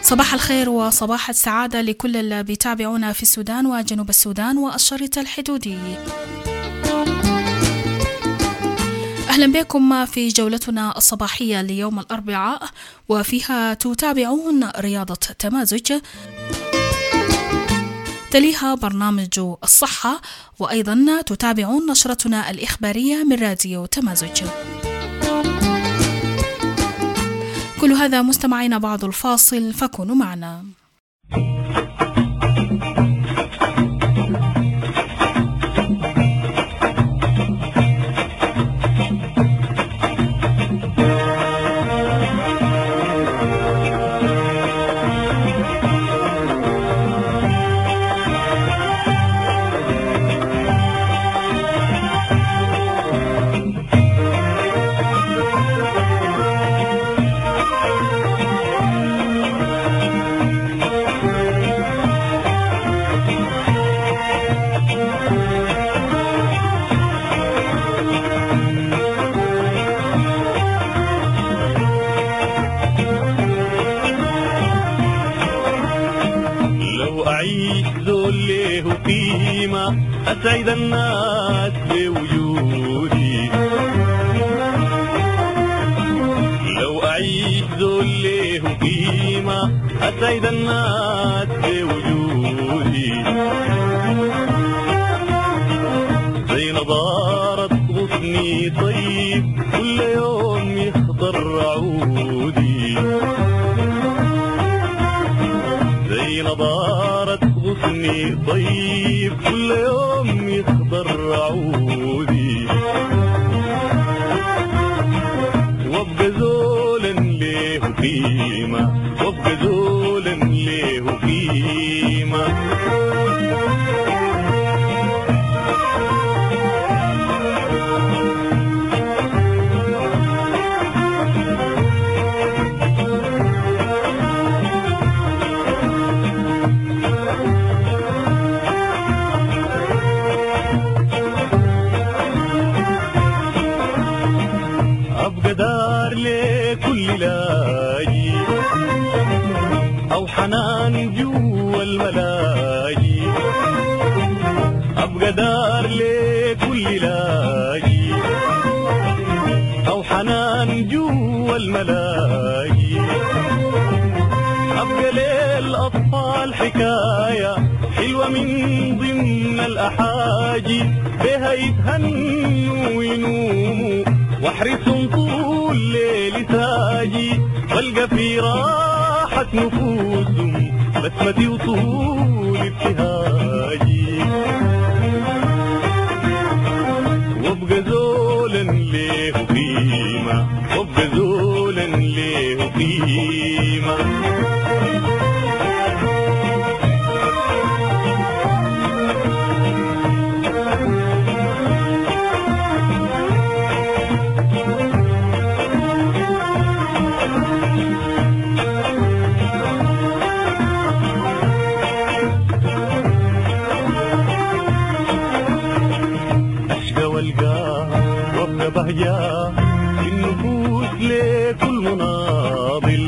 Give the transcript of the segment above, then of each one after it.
صباح الخير وصباح السعادة لكل اللي بيتابعونا في السودان وجنوب السودان والشريط الحدودي. أهلا بكم في جولتنا الصباحية ليوم الأربعاء، وفيها تتابعون رياضة تمازج، تليها برنامج الصحة، وأيضا تتابعون نشرتنا الإخبارية من راديو تمازج. كل هذا مستمعين بعد الفاصل، فكونوا معنا. أسعد الناس بوجودي، لو أعيش ذول له قيمة أسعد الناس بوجودي، زي نضارة غصني طيب كل يوم يخضر عودي، زي نضارة غصني طيب كل يوم يخضر عودي، وابقى زولا ليه قيمة، وابقى زولا ليه قيمة. أو حنان جوا الملاجي، أبقى دار لكل لاجي، أو حنان جوا الملاجي، أبقى للأطفال حكاية حلوة من ضمن الأحاجي، بها يتهنوا وينوموا واحرسهم طول ليل ساجي، والقى في راحة نفوسهم بسمتي وطول ابتهاجي، وابقى زولا ليه قيمة، وابقى زولا ليه قيمة. بهجة في النفوس لكل مناضل،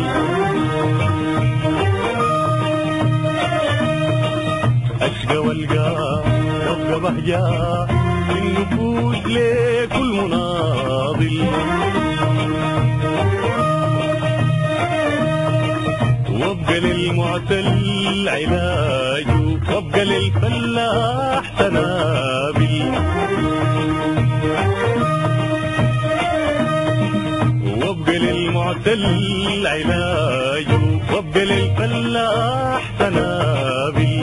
أشقى والقى وابقى بهجة في النفوس لكل مناضل، وابقى للمعتل علاج، وابقى للفلاح تنابل، وابقى للمعتل علاج، وابقى للفلاح تنابل،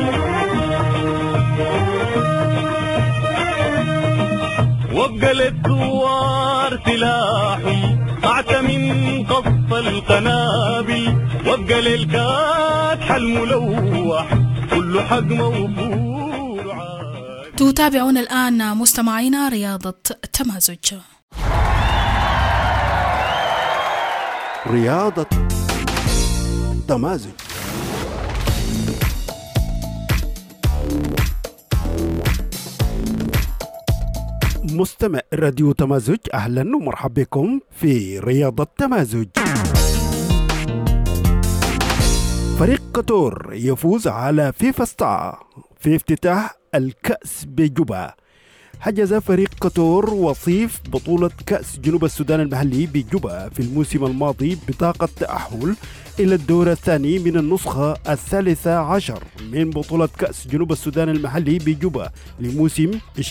وابقى للثوار سلاحهم أعتى من قصف القنابل، وابقى للكادح الملوح كل حق موفور عادل. تتابعون الآن مستمعينا رياضة تمازج. رياضة تمازج. مستمع راديو تمازج، أهلا ومرحبا بكم في رياضة تمازج. فريق قطر يفوز على فيفا ستار في افتتاح الكأس بجوبا. حجز فريق قطر وصيف بطولة كأس جنوب السودان المحلي بجوبا في الموسم الماضي بطاقة تأهل إلى الدور الثاني من النسخة 13 من بطولة كأس جنوب السودان المحلي بجوبا لموسم 2023-2024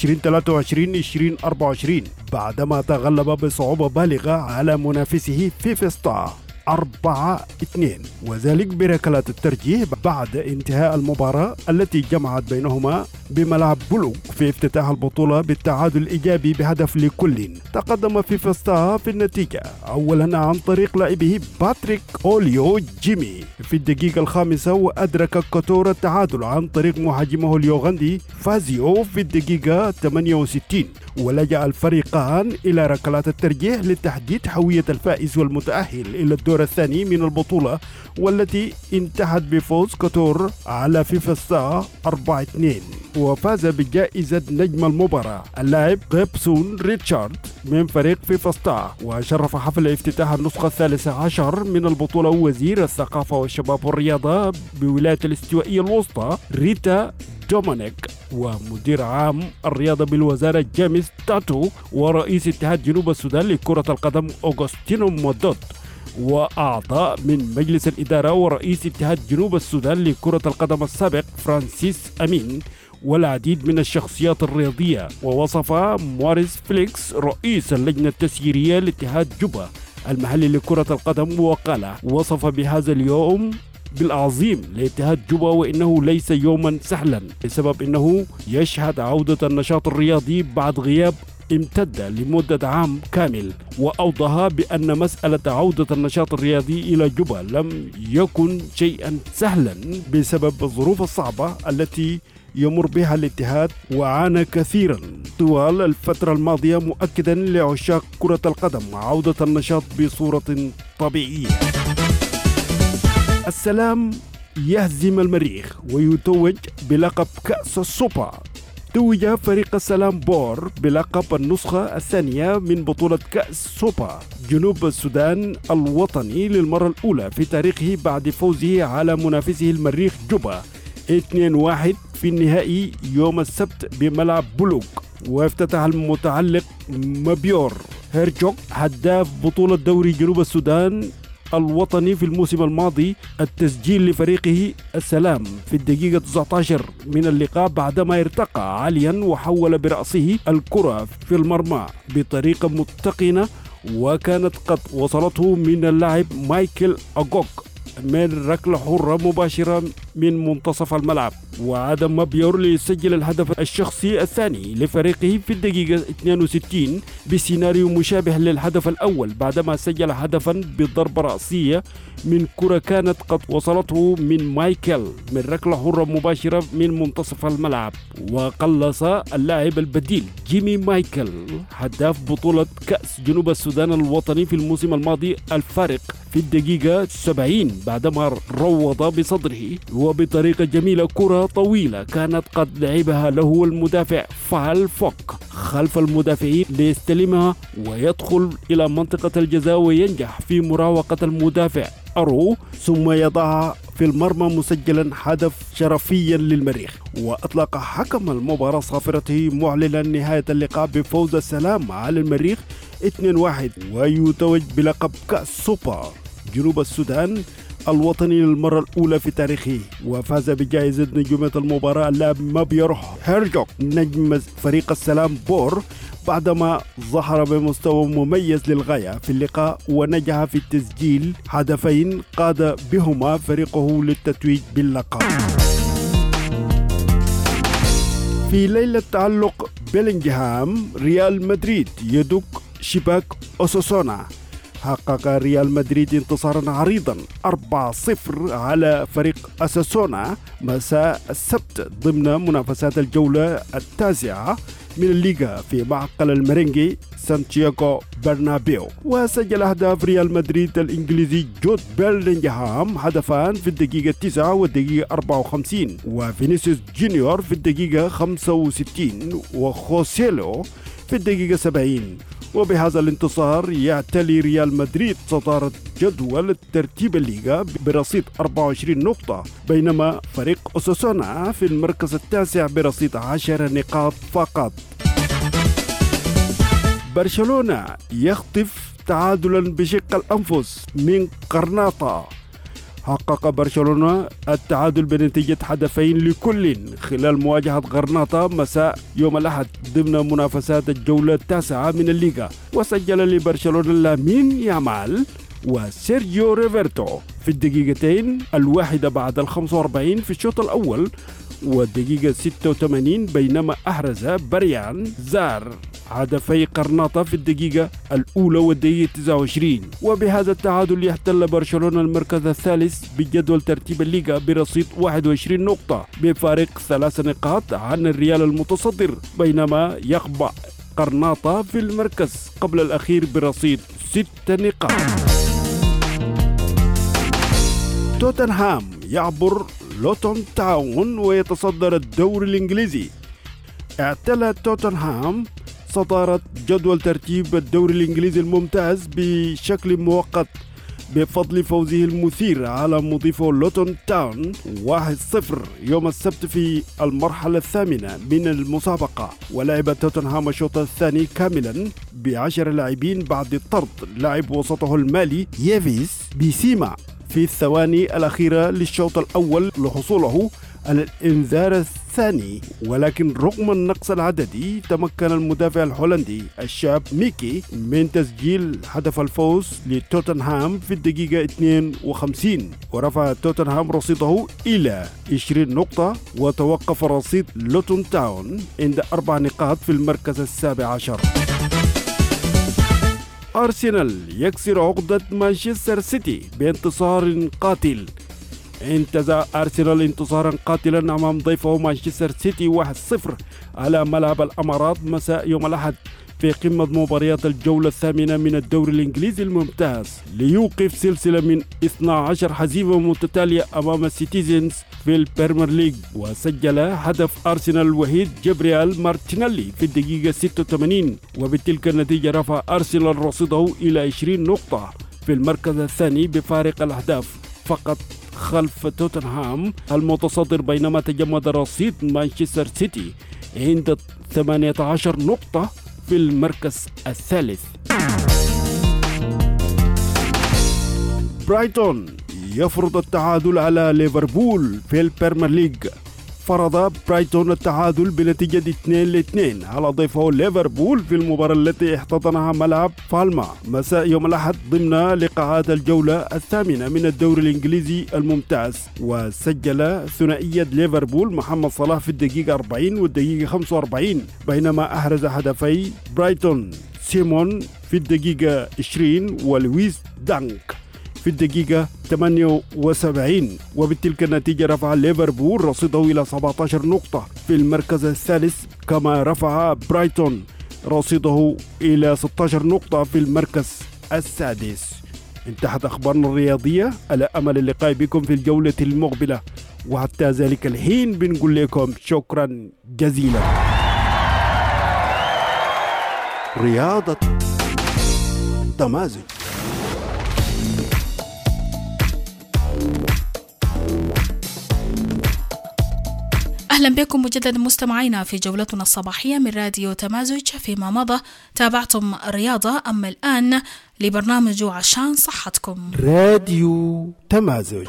بعدما تغلب بصعوبة بالغة على منافسه فيفا ستار 4-2 وذلك بركلات الترجيح بعد انتهاء المباراة التي جمعت بينهما بملعب بلوك في افتتاح البطولة بالتعادل الإيجابي بهدف لكل. تقدم فيفا ستار في النتيجة أولا عن طريق لاعبه باتريك أوليو جيمي في الدقيقة 5 وأدرك قطر التعادل عن طريق مهاجمه اليوغندي فازيو في الدقيقة 68 ولجأ الفريقان إلى ركلات الترجيح لتحديد هوية الفائز والمتأهل إلى الدور الثاني من البطولة والتي انتهت بفوز قطر على فيفا ستار 4-2 وفاز بجائزة نجم المباراة اللاعب غيبسون ريتشارد من فريق فيفا ستار. وشرف حفل افتتاح النسخة 13 من البطولة وزير الثقافة والشباب والرياضة بولاية الاستوائية الوسطى ريتا دومينيك ومدير عام الرياضة بالوزارة جيمس تاتو ورئيس اتحاد جنوب السودان لكرة القدم أوغوستينو مودوت وأعضاء من مجلس الإدارة ورئيس اتحاد جنوب السودان لكرة القدم السابق فرانسيس أمين والعديد من الشخصيات الرياضية. ووصف موريس فليكس رئيس اللجنة التسييرية لاتحاد جوبا المحلي لكرة القدم وقال وصف بهذا اليوم بالعظيم لاتحاد جوبا وإنه ليس يوما سهلا بسبب إنه يشهد عودة النشاط الرياضي بعد غياب امتد لمدة عام كامل. وأوضح بأن مسألة عودة النشاط الرياضي إلى جوبا لم يكن شيئا سهلا بسبب الظروف الصعبة التي يمر بها الاتحاد وعانى كثيرا طوال الفترة الماضية مؤكدا لعشاق كرة القدم عودة النشاط بصورة طبيعية. السلام يهزم المريخ ويتوج بلقب كأس السوبر. توج فريق السلام بور بلقب النسخة الثانية من بطولة كأس سوبر جنوب السودان الوطني للمرة الأولى في تاريخه بعد فوزه على منافسه المريخ جوبا 2-1 في النهائي يوم السبت بملعب بلوك. وافتتح المتعلق مبيور هيرجوك هداف بطولة دوري جنوب السودان الوطني في الموسم الماضي التسجيل لفريقه السلام في الدقيقة 19 من اللقاء بعدما ارتقى عاليا وحول برأسه الكرة في المرمى بطريقة متقنة وكانت قد وصلته من اللاعب مايكل أغوك من ركلة حرة مباشرة من منتصف الملعب. وعاد مبيور ليسجل الهدف الشخصي الثاني لفريقه في الدقيقة 62 بسيناريو مشابه للهدف الأول بعدما سجل هدفا بضربة رأسية من كرة كانت قد وصلته من مايكل من ركلة حرة مباشرة من منتصف الملعب. وقلص اللاعب البديل جيمي مايكل هداف بطولة كأس جنوب السودان الوطني في الموسم الماضي الفارق في الدقيقة 70 بعدما روض بصدره وبطريقة جميلة كرة طويلة كانت قد لعبها له المدافع فال فوك خلف المدافعين ليستلمها ويدخل إلى منطقة الجزاء وينجح في مراوغة المدافع أرو ثم يضع في المرمى مسجلا هدف شرفيا للمريخ. وأطلق حكم المباراة صافرته معلنا نهاية اللقاء بفوز السلام على المريخ 2-1 ويتوج بلقب كأس سوبر جنوب السودان الوطني للمرة الأولى في تاريخه. وفاز بجائزة نجومية المباراة اللاعب مبيور هيرجوك نجم فريق السلام بور بعدما ظهر بمستوى مميز للغاية في اللقاء ونجح في تسجيل هدفين قاد بهما فريقه للتتويج باللقب. في ليلة تعلق بيلينغهام ريال مدريد يدك شباك أوساسونا. حقق ريال مدريد انتصارا عريضا 4-0 على فريق أوساسونا مساء السبت ضمن منافسات الجولة التاسعة من الليغا في معقل المرينجي سانتياغو برنابيو. وسجل أهداف ريال مدريد الإنجليزي جود بيلينغهام هدفان في الدقيقة 9 والدقيقة 54 وفينيسيوس جونيور في الدقيقة 65 وخوسيلو في في الدقيقة 70. وبهذا الانتصار يعتلي ريال مدريد صدارة جدول ترتيب الليغا برصيد 24 نقطة، بينما فريق أوساسونا في المركز التاسع برصيد 10 نقاط فقط. برشلونة يخطف تعادلا بشق الأنفس من قرناطة. حقق برشلونة التعادل بنتيجة هدفين لكل خلال مواجهة غرناطة مساء يوم الأحد ضمن منافسات الجولة التاسعة من الليغا. وسجل لبرشلونة لامين يامال وسيرجيو روبرتو في الدقيقتين الواحدة بعد 45 في الشوط الأول والدقيقة 86، بينما أحرز بريان زار هدفي قرناطة في الدقيقة الأولى والدقيقة 29. وبهذا التعادل يحتل برشلونة المركز الثالث بجدول ترتيب الليغا برصيد 21 نقطة بفارق 3 نقاط عن الريال المتصدر، بينما يخضع قرناطة في المركز قبل الأخير برصيد 6 نقاط. توتنهام يعبر لوتون تاون ويتصدر الدوري الإنجليزي. اعتلى توتنهام صدارة جدول ترتيب الدوري الإنجليزي الممتاز بشكل مؤقت بفضل فوزه المثير على مضيفه لوتون تاون 1-0 يوم السبت في المرحلة الثامنة من المسابقة. ولعب توتنهام الشوط الثاني كاملا ب10 لاعبين بعد طرد لاعب وسطه المالي ييفيس بيسيما في الثواني الأخيرة للشوط الأول لحصوله على الإنذار الثاني. ولكن رغم النقص العددي تمكن المدافع الهولندي الشاب ميكي من تسجيل هدف الفوز لتوتنهام في الدقيقة 52 ورفع توتنهام رصيده إلى 20 نقطة، وتوقف رصيد لوتون تاون عند 4 نقاط في المركز السابع عشر. أرسنال يكسر عقدة مانشستر سيتي بانتصار قاتل. انتزع أرسنال انتصارا قاتلا أمام ضيفه مانشستر سيتي 1-0 على ملعب الأمارات مساء يوم الأحد في قمة مباريات الجولة الثامنة من الدوري الإنجليزي الممتاز، ليوقف سلسلة من 12 هزيمة متتالية أمام السيتيزنز في البريمير ليج. وسجل هدف أرسنال الوحيد جابرييل مارتينيلي في الدقيقة 86، وبتلك النتيجة رفع أرسنال رصيده إلى 20 نقطة في المركز الثاني بفارق الأهداف فقط خلف توتنهام المتصدر، بينما تجمد رصيد مانشستر سيتي عند 18 نقطة في المركز الثالث. برايتون يفرض التعادل على ليفربول في البريمير ليج. فرض برايتون التعادل بنتيجة 2-2 على ضيفه ليفربول في المباراة التي احتضنها ملعب فالما مساء يوم الأحد ضمن لقاءات الجولة الثامنة من الدوري الإنجليزي الممتاز. وسجل ثنائية ليفربول محمد صلاح في الدقيقة 40 والدقيقة 45، بينما أحرز هدفي برايتون سيمون في الدقيقة 20 ولويس دانك في الدقيقة 78. وبتلك النتيجة رفع ليفربول رصيده إلى 17 نقطة في المركز الثالث، كما رفع برايتون رصيده إلى 16 نقطة في المركز السادس. انتهت أخبارنا الرياضية، على أمل اللقاء بكم في الجولة المقبلة، وحتى ذلك الحين بنقول لكم شكرا جزيلا. رياضة تمازج. أهلا بكم مجددا مستمعينا في جولتنا الصباحية من راديو تمازج. فيما مضى تابعتم الرياضة، أما الآن لبرنامج عشان صحتكم. راديو تمازج.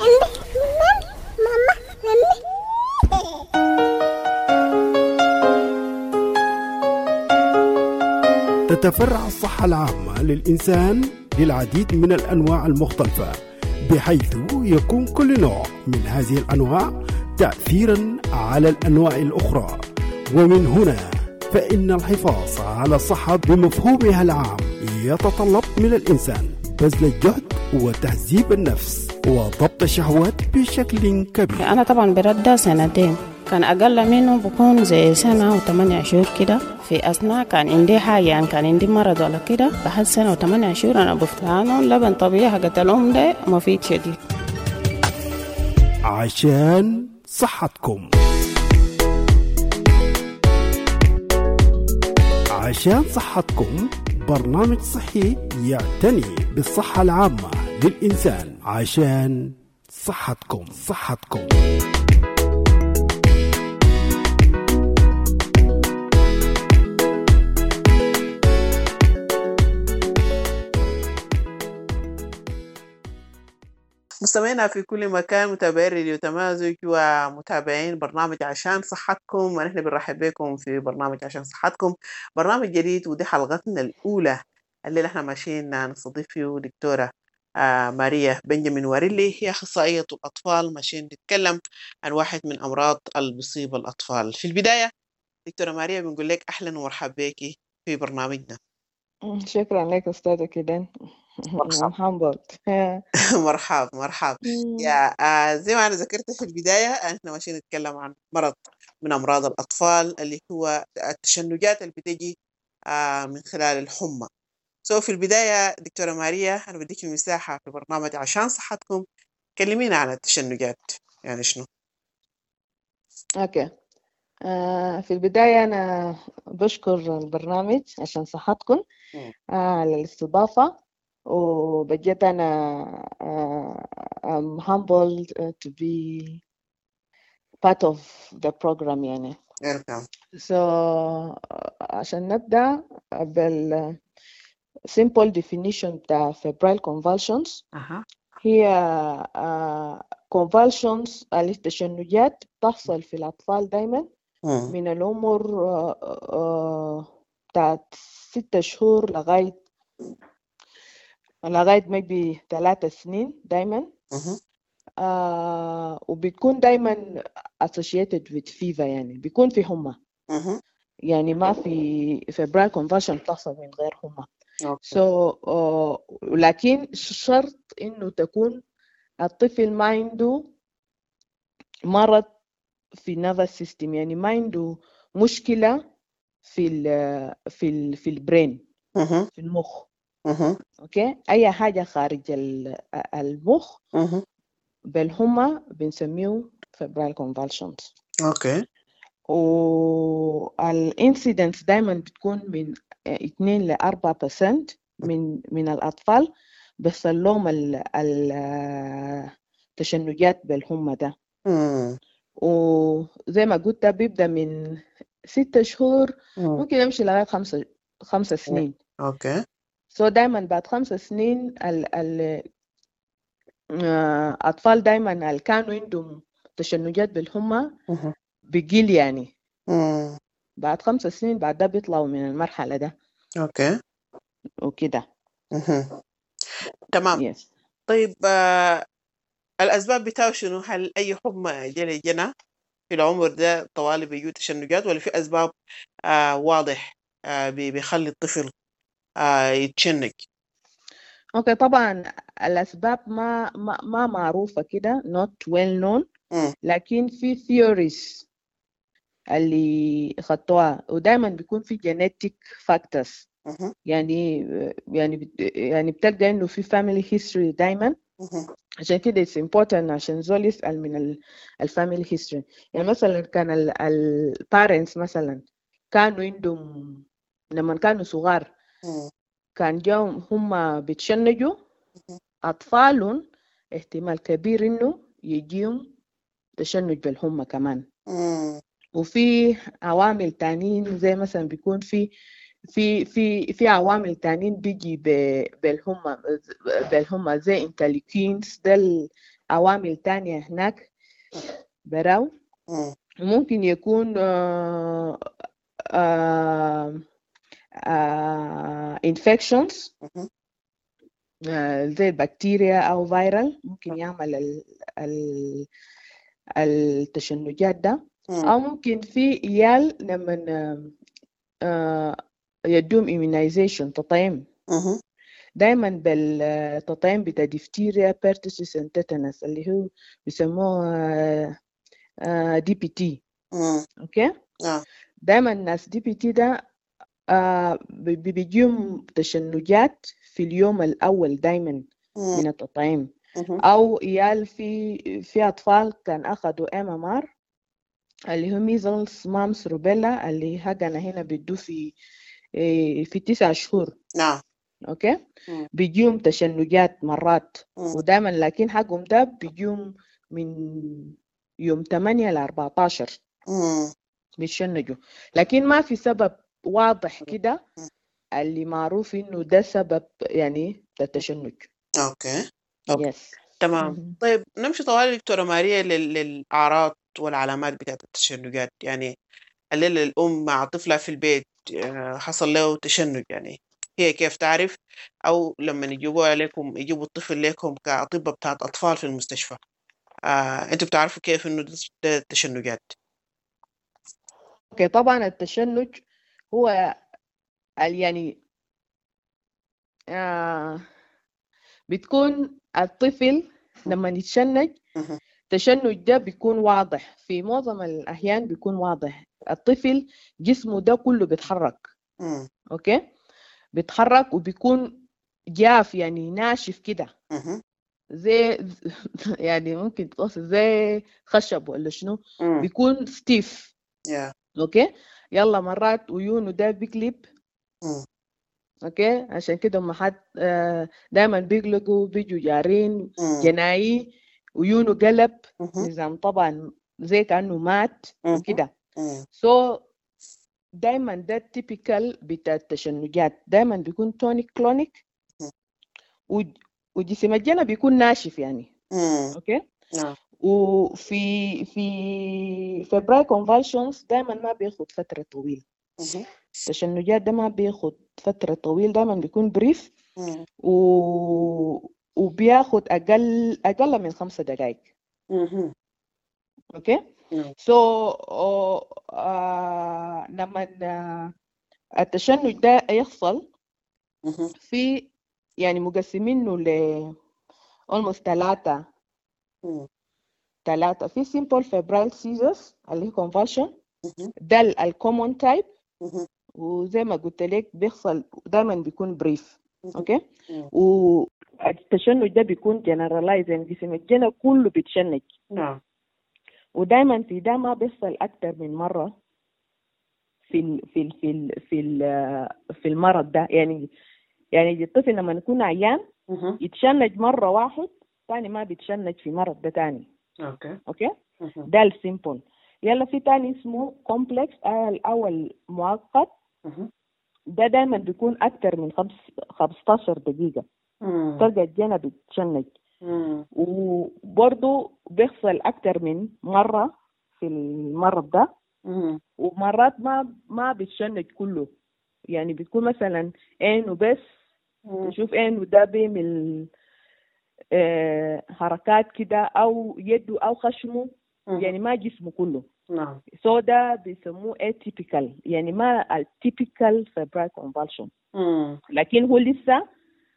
تتفرع الصحة العامة للإنسان للعديد من الأنواع المختلفة، بحيث يكون كل نوع من هذه الأنواع تأثيرا على الأنواع الأخرى. ومن هنا فإن الحفاظ على الصحة بمفهومها العام يتطلب من الإنسان بذل الجهد وتهذيب النفس وضبط الشهوات بشكل كبير. أنا طبعا برد 2 كان أقل منه بكون زي 1 و8 شهور كده. في أثناء كان عندي حاجة، يعني كان عندي مرض ولا كده، بعد 1 و8 شهور أنا بفتانه لبن طبيعي حقت الأم ده مفيد شديد عشان صحتكم. عشان صحتكم، برنامج صحي يعتني بالصحة العامة للإنسان. عشان صحتكم. مستمعينا في كل مكان، متابعين راديو تمازج ومتابعين برنامج عشان صحتكم، ونحن بنرحب بكم في برنامج عشان صحتكم، برنامج جديد ودي حلقتنا الأولى اللي احنا ماشيين نستضيف فيه دكتورة ماريا بنجامين واريلي، هي أخصائية الأطفال. ماشيين نتكلم عن واحد من أمراض اللي بيصيب الأطفال. في البداية دكتورة ماريا بنقول لك أهلا ومرحبا بك في برنامجنا. شكرا لك أستاذة كيدان. I'm humbled. مرحب. يا زي ما أنا ذكرت في البداية، احنا ماشيين نتكلم عن مرض من أمراض الأطفال اللي هو التشنجات اللي بتجي من خلال الحمى. في البداية دكتورة ماريا، أنا بديك المساحة في برنامج عشان صحتكم، كلمينا عن التشنجات، يعني شنو؟ أوكي. في البداية أنا بشكر البرنامج عشان صحتكم على الاستضافة، وبجد أنا I'm humbled to be part of the program يعني. عشان نبدأ بال simple definition بتاع febrile convulsions. هي convulsions التشنجات بتحصل في الأطفال دايما من العمر بتاع 6 شهور لغاية maybe 3 سنين دايما. وبيكون دايما associated with fever، يعني بيكون في حمى. يعني ما في febrile convulsion بتحصل من غير حمى. لكن شرط إنه تكون الطفل ما عنده مرض في nervous system، يعني ما عنده مشكلة في البرين، في المخ. أوكي، أي حاجة خارج المخ بالحمى بنسميه febrile convulsions. أوكي. والإنسيدنس دايما بتكون من 2-4% من الأطفال بيحصل لهم التشنجات بالحمى ده. وزي ما قلت بيبدأ من 6 شهور ممكن يمشي لغاية 5 سنين. أوكي. دايما بعد 5 سنين الأطفال دايما اللي كانوا عندهم تشنجات بالحمى بيقل يعني. بعد 5 سنين بعد ده بيطلعوا من المرحلة ده. أوكي. وكده. تمام. طيب الأسباب بتاعه شنو؟ هل أي حمى جنى في العمر ده طوالي بيجوا تشنجات، ولا في أسباب واضح بيخلي الطفل يتشنج؟ اوكي، طبعا الأسباب ما معروفة كده، not well known. لكن في theories اللي خطوها، ودايما بيكون في genetic factors. يعني بتلقى انه في family history دايما. عشان كده it's important عشان زول يسأل من الفاميلي history. يعني مثلا كان البارنتس مثلا كانوا عندهم لما كانوا صغار كان جاهم هم بيتشنجوا، أطفالهم احتمال كبير إنه يجيهم تشنج بالحمى كمان. وفي عوامل تانيين زي مثلا بيكون في عوامل تانيين بيجي بالحمى زي انترليوكينز، ده العوامل تانية هناك براو. ممكن يكون infections زي البكتيريا أو فيرال ممكن يعمل التشنجات ده. أو ممكن في عيال لما يدوم immunization تطعيم، دايما بالتطعيم بتاع ديفتيريا بيرتوسيس تيتانس اللي هو بيسموه DPT. أوكي. دايما الناس DPT ده بيجيهم تشنجات في اليوم الأول دايما من التطعيم. أو عيال في أطفال كان أخذوا MMR اللي هو measles mumps rubella اللي حقنا هنا بيدو في في 9 شهور. نعم. أوكي. بيجيهم تشنجات مرات، ودائما لكن حقهم ده بيجيهم من يوم 8 ل 14 بيتشنجوا، لكن ما في سبب واضح كده اللي معروف إنه ده سبب يعني التشنج. أوكي. يس. تمام. طيب نمشي طوال دكتورة ماريا للأعراض والعلامات بتاعت التشنجات. يعني الليلة الأم مع طفلها في البيت حصل له تشنج، يعني هي كيف تعرف؟ أو لما يجيبوا الطفل لكم كأطباء بتاعت أطفال في المستشفى، أنتوا بتعرفوا كيف إنه ده التشنجات؟ أوكي، طبعا التشنج هو يعني بتكون الطفل لما يتشنج، التشنج ده بيكون واضح في معظم الأحيان، بيكون واضح الطفل جسمه ده كله بيتحرك. أوكي، بيتحرك وبيكون جاف يعني ناشف كده، زي يعني ممكن توصف زي خشب ولا شنو، بيكون ستيف. أوكي، يلا مرات عيونه ده بيقلب. اوكي، عشان كده هم حد دايما بيقلقوا بيجوا جارين جناي ويونه قلب نظام، طبعا زي كأنه مات وكده. سو دايما ده التيبيكال بتاع التشنجات، دايما بيكون تونيك كلونيك وجسم الجنة بيكون ناشف يعني. اوكي. وفي فبراير كونفالشنز دايما ما بياخد فترة طويلة. التشنجات ده ما بياخد فترة طويلة، دايما بيكون بريف وبياخد أقل من 5 دقائق. اوكي. سو لما التشنج ده يحصل في يعني مقسمينه ل almost 3 في simple febrile seizures اللي هي convulsion، ده الكومون تايب، وزي ما قلت لك بيحصل دايما بيكون بريف. اوكي. والتشنج ده بيكون جنرالايز، يعني جسم الجنة كله بيتشنج. ودايما في ده ما بيحصل اكتر من مره في المرض ده. يعني الطفل لما يكون عيان يتشنج مره واحد، ثاني ما بيتشنج في مرض ده ثاني. اوكي. ده السيمبل. يلا في تاني اسمه كومبلكس او المعقد، ده دايما بيكون اكتر من 15 دقيقة تلقى الجنة بتشنج. وبرضه بيحصل اكتر من مرة في المرض ده، ومرات ما بتشنج كله، يعني بتكون مثلا عينه بس، تشوف عينه ده بيعمل حركات كده، او يده او خشمه، يعني ما جسمه كله. سو ده بيسموه atypical، يعني ما التيبيكال febrile convulsion، لكن هو لسه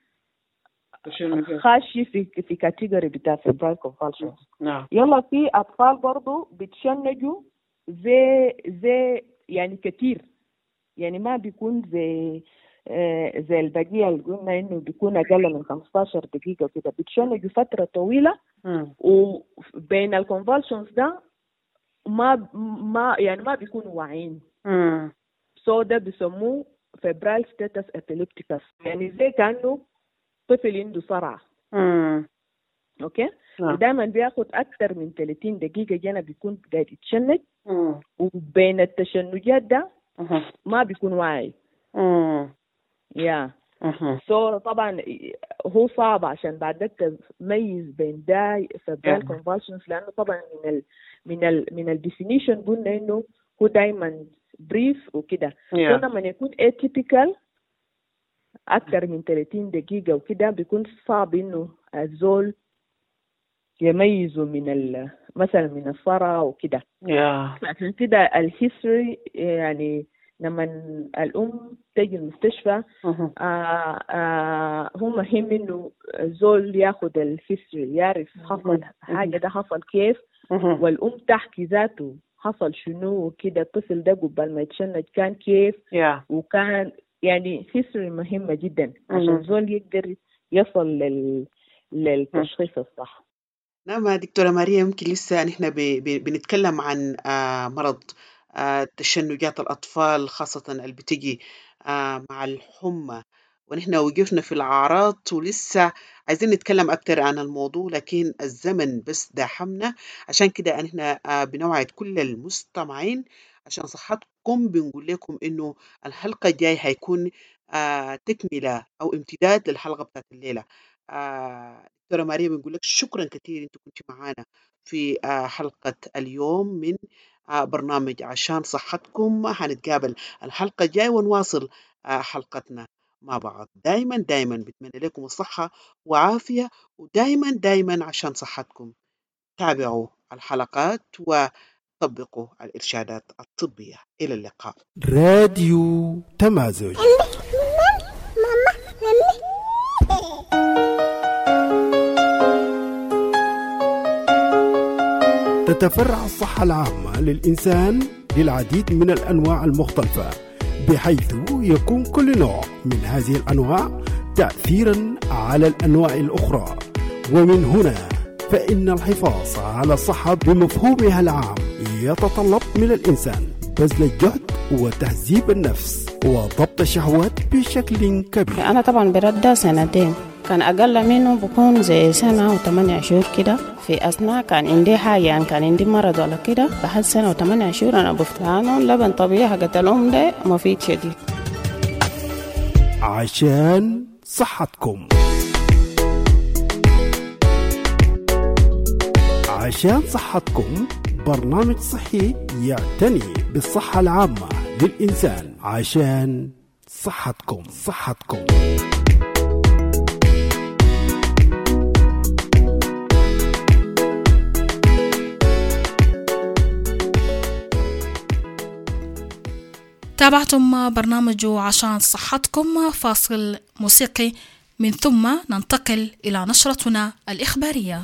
خاشي في كاتيجوري بتاع febrile convulsion. يلا في اطفال برضو بتشنجوا زي يعني كتير، يعني ما بيكون زي البقية اللي قلنا انه بيكون اقل من 15 دقيقة كده، بتشنجوا فترة طويلة. وبين الكونفالشنز ده ما بيكونوا واعيين. سو ده بيسموه febrile status epilepticus، يعني زي كأنه طفل عنده صرع. اوكي. ودايما بياخد اكتر من 30 دقيقة جنة بيكون قاعد يتشنج. وبين التشنجات ده ما بيكون واعي. سو طبعا هو صعب عشان بعد تميز بين ده febrile convulsions، لانه طبعا من الديفينيشن قلنا انه هو دايما بريف وكده. لما يكون atypical اكتر من 30 دقيقة وكده بيكون صعب انه الزول يميزه مثلا من الصرع وكده. عشان كده الهيستوري، يعني لما الأم تيجي المستشفى هو مهم إنه الزول ياخد الهيستوري، يعرف حصل حاجة ده حصل كيف، والأم تحكي ذاته حصل شنو كده، الطفل ده قبل ما يتشنج كان كيف. وكان يعني هيستوري مهمة جدا عشان الزول يقدر يصل للتشخيص الصح. نعم دكتورة ماريا، يمكن لسه نحن بنتكلم عن مرض تشنجات الأطفال، خاصة اللي بتجي مع الحمى، ونحن وقفنا في الأعراض ولسه عايزين نتكلم أكتر عن الموضوع، لكن الزمن بس داحمنا. عشان كده نحن بنوعد كل المستمعين عشان صحتكم بنقول لكم إنه الحلقة الجاي هيكون تكملة أو امتداد للحلقة بتاعت الليلة. دكتورة ماريا بنقول لك شكرا كثير أنت كنت معانا في حلقة اليوم من برنامج عشان صحتكم. هنتقابل الحلقة الجاية ونواصل حلقتنا مع بعض. دايما بتمنى لكم الصحة وعافية، ودايما عشان صحتكم تابعوا الحلقات وطبقوا الإرشادات الطبية. إلى اللقاء. راديو تمازج. تتفرع الصحة العامة للإنسان للعديد من الأنواع المختلفة، بحيث يكون كل نوع من هذه الأنواع تأثيرا على الأنواع الأخرى. ومن هنا فإن الحفاظ على الصحة بمفهومها العام يتطلب من الإنسان بذل الجهد وتهذيب النفس وضبط الشهوات بشكل كبير. أنا طبعا برده 2 كان أقل منه بكون زي 1 و8 شهور كده. في أثناء كان عندي حاجة، يعني كان عندي مرض ولا كده، بعد 1 و8 شهور أنا بفتانه لبن طبيعي حقت الأم ده مفيد شديد. عشان صحتكم. عشان صحتكم برنامج صحي يعتني بالصحة العامة للإنسان. عشان صحتكم. تابعتم برنامج عشان صحتكم. فاصل موسيقي من ثم ننتقل إلى نشرتنا الإخبارية.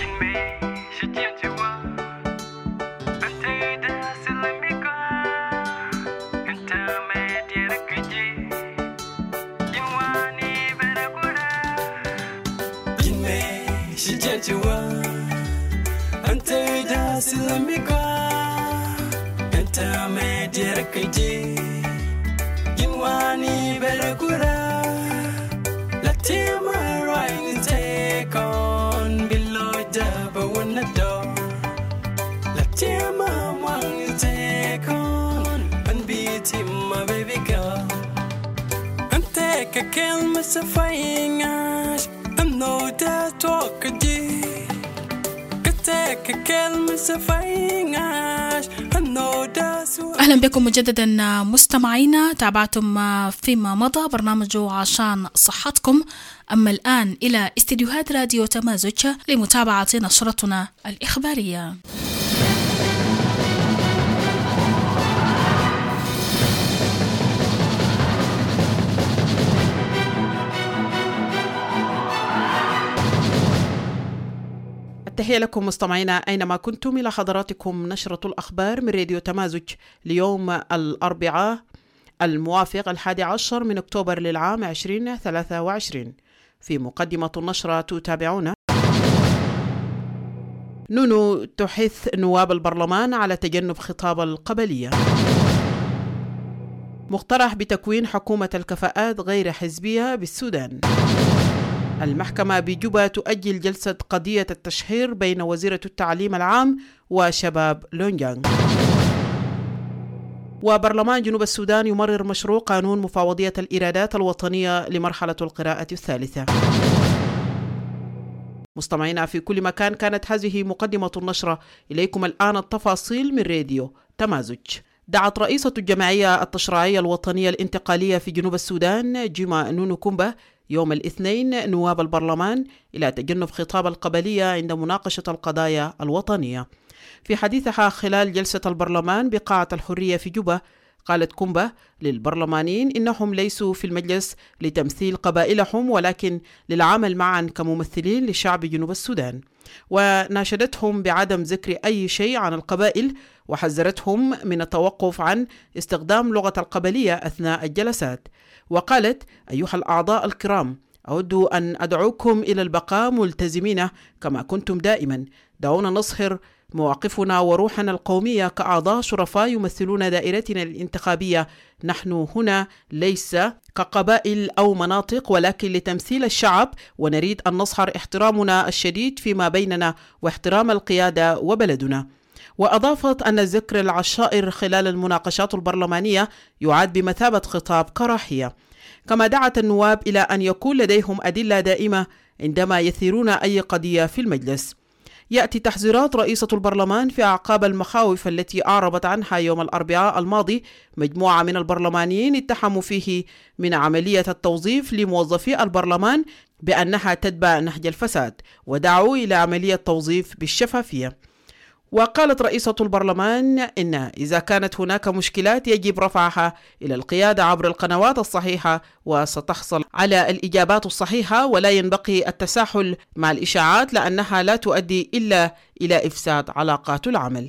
أهلا بكم مجددا مستمعينا. تابعتم فيما مضى برنامج عشان صحتكم. أما الآن إلى استديوهات راديو تمازج لمتابعة نشرتنا الإخبارية. تحية لكم مستمعينا أينما كنتم. إلى حضراتكم نشرة الأخبار من راديو تمازج ليوم الأربعاء الموافق 11 من أكتوبر للعام 2023. في مقدمة النشرة تتابعون: نونو تحث نواب البرلمان على تجنب خطاب القبلية. مقترح بتكوين حكومة الكفاءات غير حزبية بالسودان. المحكمة بجوبا تؤجل جلسة قضية التشهير بين وزيرة التعليم العام وشباب لونجانغ. وبرلمان جنوب السودان يمرر مشروع قانون مفوضية الإيرادات الوطنية لمرحلة القراءة الثالثة. مستمعينا في كل مكان، كانت هذه مقدمة النشرة. إليكم الآن التفاصيل من راديو تمازج. دعت رئيسة الجمعية التشريعية الوطنية الانتقالية في جنوب السودان جيما نونو كومبا يوم الاثنين نواب البرلمان إلى تجنب خطاب القبلية عند مناقشة القضايا الوطنية. في حديثها خلال جلسة البرلمان بقاعة الحرية في جوبا، قالت كومبا للبرلمانيين إنهم ليسوا في المجلس لتمثيل قبائلهم، ولكن للعمل معا كممثلين لشعب جنوب السودان، وناشدتهم بعدم ذكر أي شيء عن القبائل، وحذرتهم من التوقف عن استخدام لغة القبلية أثناء الجلسات. وقالت: أيها الأعضاء الكرام، أود أن أدعوكم إلى البقاء ملتزمين كما كنتم دائما. دعونا نصهر مواقفنا وروحنا القومية كأعضاء شرفاء يمثلون دائرتنا الانتخابية. نحن هنا ليس كقبائل أو مناطق، ولكن لتمثيل الشعب، ونريد أن نظهر احترامنا الشديد فيما بيننا واحترام القيادة وبلدنا. وأضافت أن ذكر العشائر خلال المناقشات البرلمانية يعد بمثابة خطاب كراهية. كما دعت النواب إلى أن يكون لديهم أدلة دائمة عندما يثيرون أي قضية في المجلس. يأتي تحذيرات رئيسة البرلمان في أعقاب المخاوف التي أعربت عنها يوم الأربعاء الماضي مجموعة من البرلمانيين اتهموا فيه من عملية التوظيف لموظفي البرلمان بأنها تتبع نهج الفساد، ودعوا إلى عملية توظيف بالشفافية. وقالت رئيسة البرلمان إن إذا كانت هناك مشكلات يجب رفعها إلى القيادة عبر القنوات الصحيحة، وستحصل على الإجابات الصحيحة، ولا ينبغي التساهل مع الإشاعات لأنها لا تؤدي إلا إلى إفساد علاقات العمل.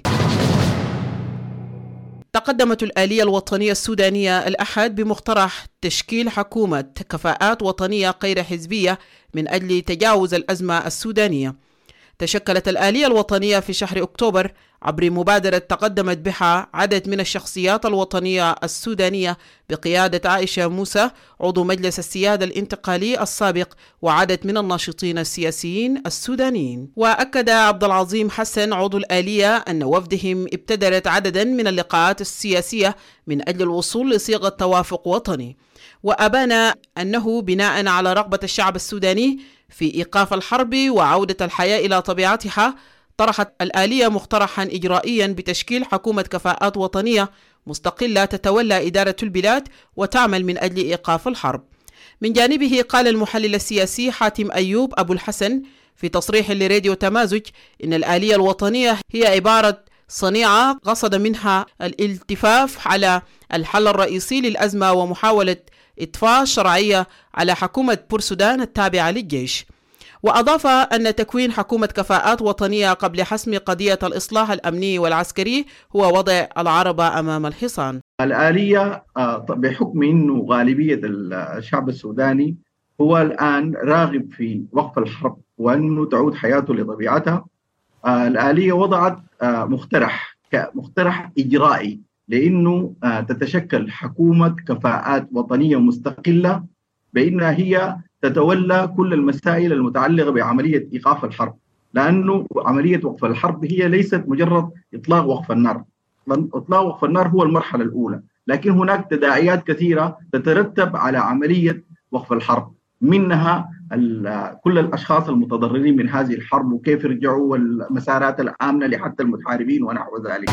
تقدمت الآلية الوطنية السودانية الأحد بمقترح تشكيل حكومة كفاءات وطنية غير حزبية من أجل تجاوز الأزمة السودانية. تشكلت الآلية الوطنية في شهر أكتوبر عبر مبادرة تقدمت بها عدد من الشخصيات الوطنية السودانية بقيادة عائشة موسى عضو مجلس السيادة الانتقالي السابق وعدد من الناشطين السياسيين السودانيين. وأكد عبد العظيم حسن عضو الآلية أن وفدهم ابتدرت عددا من اللقاءات السياسية من أجل الوصول لصيغة توافق وطني، وأبان أنه بناء على رغبة الشعب السوداني في إيقاف الحرب وعودة الحياة إلى طبيعتها، طرحت الآلية مقترحا إجرائيا بتشكيل حكومة كفاءات وطنية مستقلة تتولى إدارة البلاد وتعمل من أجل إيقاف الحرب. من جانبه قال المحلل السياسي حاتم أيوب أبو الحسن في تصريح لراديو تمازج إن الآلية الوطنية هي عبارة صنيعة قصد منها الالتفاف على الحل الرئيسي للأزمة ومحاولة إطفاء شرعية على حكومة بورسودان التابعة للجيش. وأضاف أن تكوين حكومة كفاءات وطنية قبل حسم قضية الإصلاح الأمني والعسكري هو وضع العربة أمام الحصان. الآلية بحكم أنه غالبية الشعب السوداني هو الآن راغب في وقف الحرب وأنه تعود حياته لطبيعتها، الآلية وضعت مقترح إجرائي لأنه تتشكل حكومة كفاءات وطنية مستقلة بأنها هي تتولى كل المسائل المتعلقة بعملية إيقاف الحرب، لأنه عملية وقف الحرب هي ليست مجرد إطلاق وقف النار. إطلاق وقف النار هو المرحلة الأولى، لكن هناك تداعيات كثيرة تترتب على عملية وقف الحرب، منها كل الأشخاص المتضررين من هذه الحرب وكيف يرجعوا والمسارات الآمنة لحتى المتحاربين ونحو ذلك.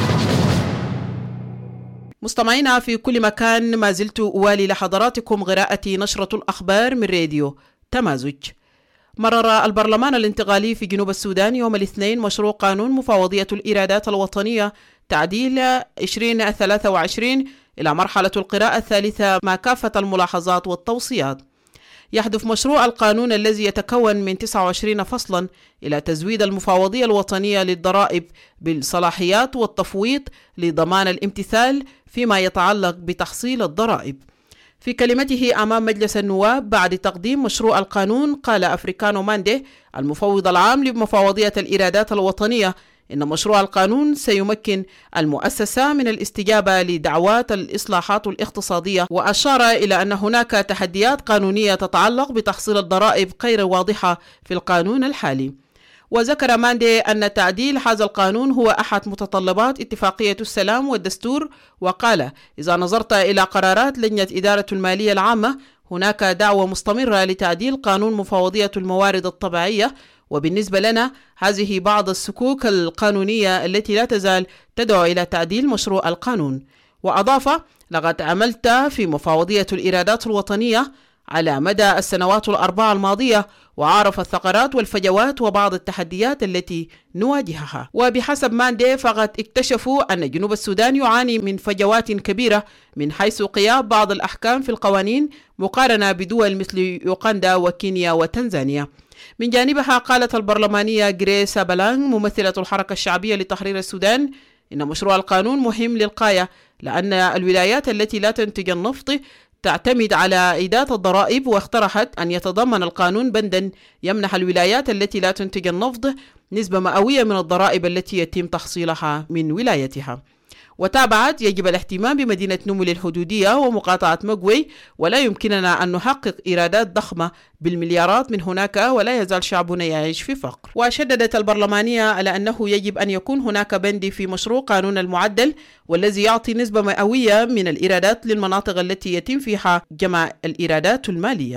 مستمعينا في كل مكان، ما زلت أوالي لحضراتكم قراءة نشرة الأخبار من راديو تمازج. مرر البرلمان الانتقالي في جنوب السودان يوم الاثنين مشروع قانون مفوضية الإيرادات الوطنية تعديل 2023 إلى مرحلة القراءة الثالثة مع كافة الملاحظات والتوصيات. يهدف مشروع القانون الذي يتكون من 29 فصلا إلى تزويد المفوضية الوطنية للضرائب بالصلاحيات والتفويض لضمان الامتثال فيما يتعلق بتحصيل الضرائب. في كلمته أمام مجلس النواب بعد تقديم مشروع القانون، قال أفريكانو ماندي المفوض العام لمفوضية الإيرادات الوطنية إن مشروع القانون سيمكن المؤسسة من الاستجابة لدعوات الإصلاحات الاقتصادية، وأشار إلى أن هناك تحديات قانونية تتعلق بتحصيل الضرائب غير واضحة في القانون الحالي. وذكر ماندي أن تعديل هذا القانون هو أحد متطلبات اتفاقية السلام والدستور، وقال إذا نظرت إلى قرارات لجنة إدارة المالية العامة هناك دعوة مستمرة لتعديل قانون مفوضية الموارد الطبيعية، وبالنسبة لنا هذه بعض السكوك القانونية التي لا تزال تدعو إلى تعديل مشروع القانون. وأضاف لقد عملت في مفوضية الإيرادات الوطنية على مدى السنوات الأربعة الماضية وعرف الثغرات والفجوات وبعض التحديات التي نواجهها. وبحسب ماندي فقد اكتشفوا أن جنوب السودان يعاني من فجوات كبيرة من حيث غياب بعض الأحكام في القوانين مقارنة بدول مثل يوغندا وكينيا وتنزانيا. من جانبها قالت البرلمانية غريس بالان ممثلة الحركة الشعبية لتحرير السودان إن مشروع القانون مهم للغاية، لأن الولايات التي لا تنتج النفط تعتمد على إيداع الضرائب، واقترحت أن يتضمن القانون بندا يمنح الولايات التي لا تنتج النفط نسبة مئوية من الضرائب التي يتم تحصيلها من ولايتها. وتابعت: يجب الاهتمام بمدينة نومل الحدودية ومقاطعة مقوي، ولا يمكننا أن نحقق إيرادات ضخمة بالمليارات من هناك ولا يزال شعبنا يعيش في فقر. وشددت البرلمانية على أنه يجب أن يكون هناك بند في مشروع قانون المعدل والذي يعطي نسبة مئوية من الإيرادات للمناطق التي يتم فيها جمع الإيرادات المالية.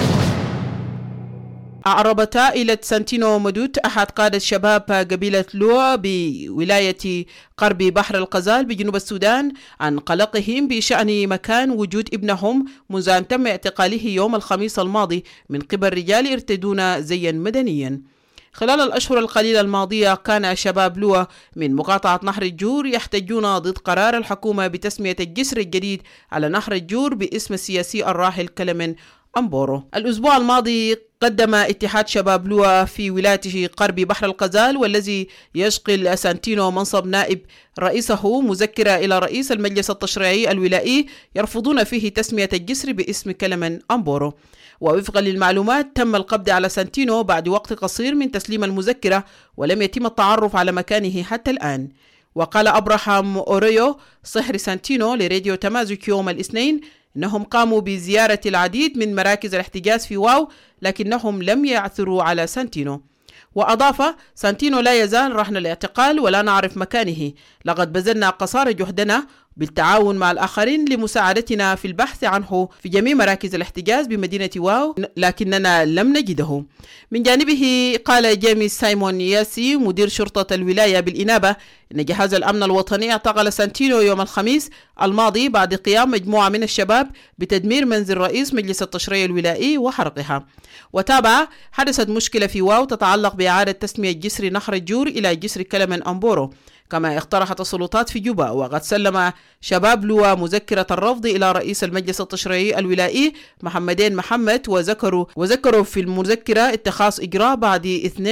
أعربت عائلة سانتينو مدوت أحد قادة شباب قبيلة لوا بولاية قرب بحر الغزال بجنوب السودان عن قلقهم بشأن مكان وجود ابنهم منذ أن تم اعتقاله يوم الخميس الماضي من قبل رجال يرتدون زيا مدنيا. خلال الأشهر القليلة الماضية كان شباب لوا من مقاطعة نهر الجور يحتجون ضد قرار الحكومة بتسمية الجسر الجديد على نهر الجور باسم السياسي الراحل كلمن أمبورو. الأسبوع الماضي قدم اتحاد شباب لوا في ولايته قرب بحر الغزال والذي يشغل سانتينو منصب نائب رئيسه مذكرة إلى رئيس المجلس التشريعي الولائي يرفضون فيه تسمية الجسر باسم كلمن أمبورو. ووفقا للمعلومات تم القبض على سانتينو بعد وقت قصير من تسليم المذكرة ولم يتم التعرف على مكانه حتى الآن. وقال أبراهام أوريو صهر سانتينو لراديو تمازك يوم الاثنين إنهم قاموا بزيارة العديد من مراكز الاحتجاز في واو لكنهم لم يعثروا على سانتينو. وأضاف: سانتينو لا يزال رهن الاعتقال ولا نعرف مكانه، لقد بذلنا قصارى جهدنا بالتعاون مع الآخرين لمساعدتنا في البحث عنه في جميع مراكز الاحتجاز بمدينة واو لكننا لم نجده. من جانبه قال جيمس سايمون ياسي مدير شرطة الولاية بالإنابة إن جهاز الأمن الوطني اعتقل سانتينو يوم الخميس الماضي بعد قيام مجموعة من الشباب بتدمير منزل رئيس مجلس التشريع الولائي وحرقها. وتابع: حدثت مشكلة في واو تتعلق بإعادة تسمية جسر نهر الجور إلى جسر كلمن أمبورو، كما اقترحت السلطات في جوبا. وقد سلم شباب لوا مذكرة الرفض إلى رئيس المجلس التشريعي الولائي محمدين محمد، وذكروا في المذكرة اتخاذ إجراء بعد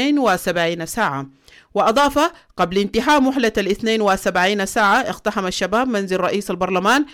72 ساعة. وأضاف: قبل انتهاء مهلة 72 ساعة اقتحم الشباب منزل رئيس البرلمان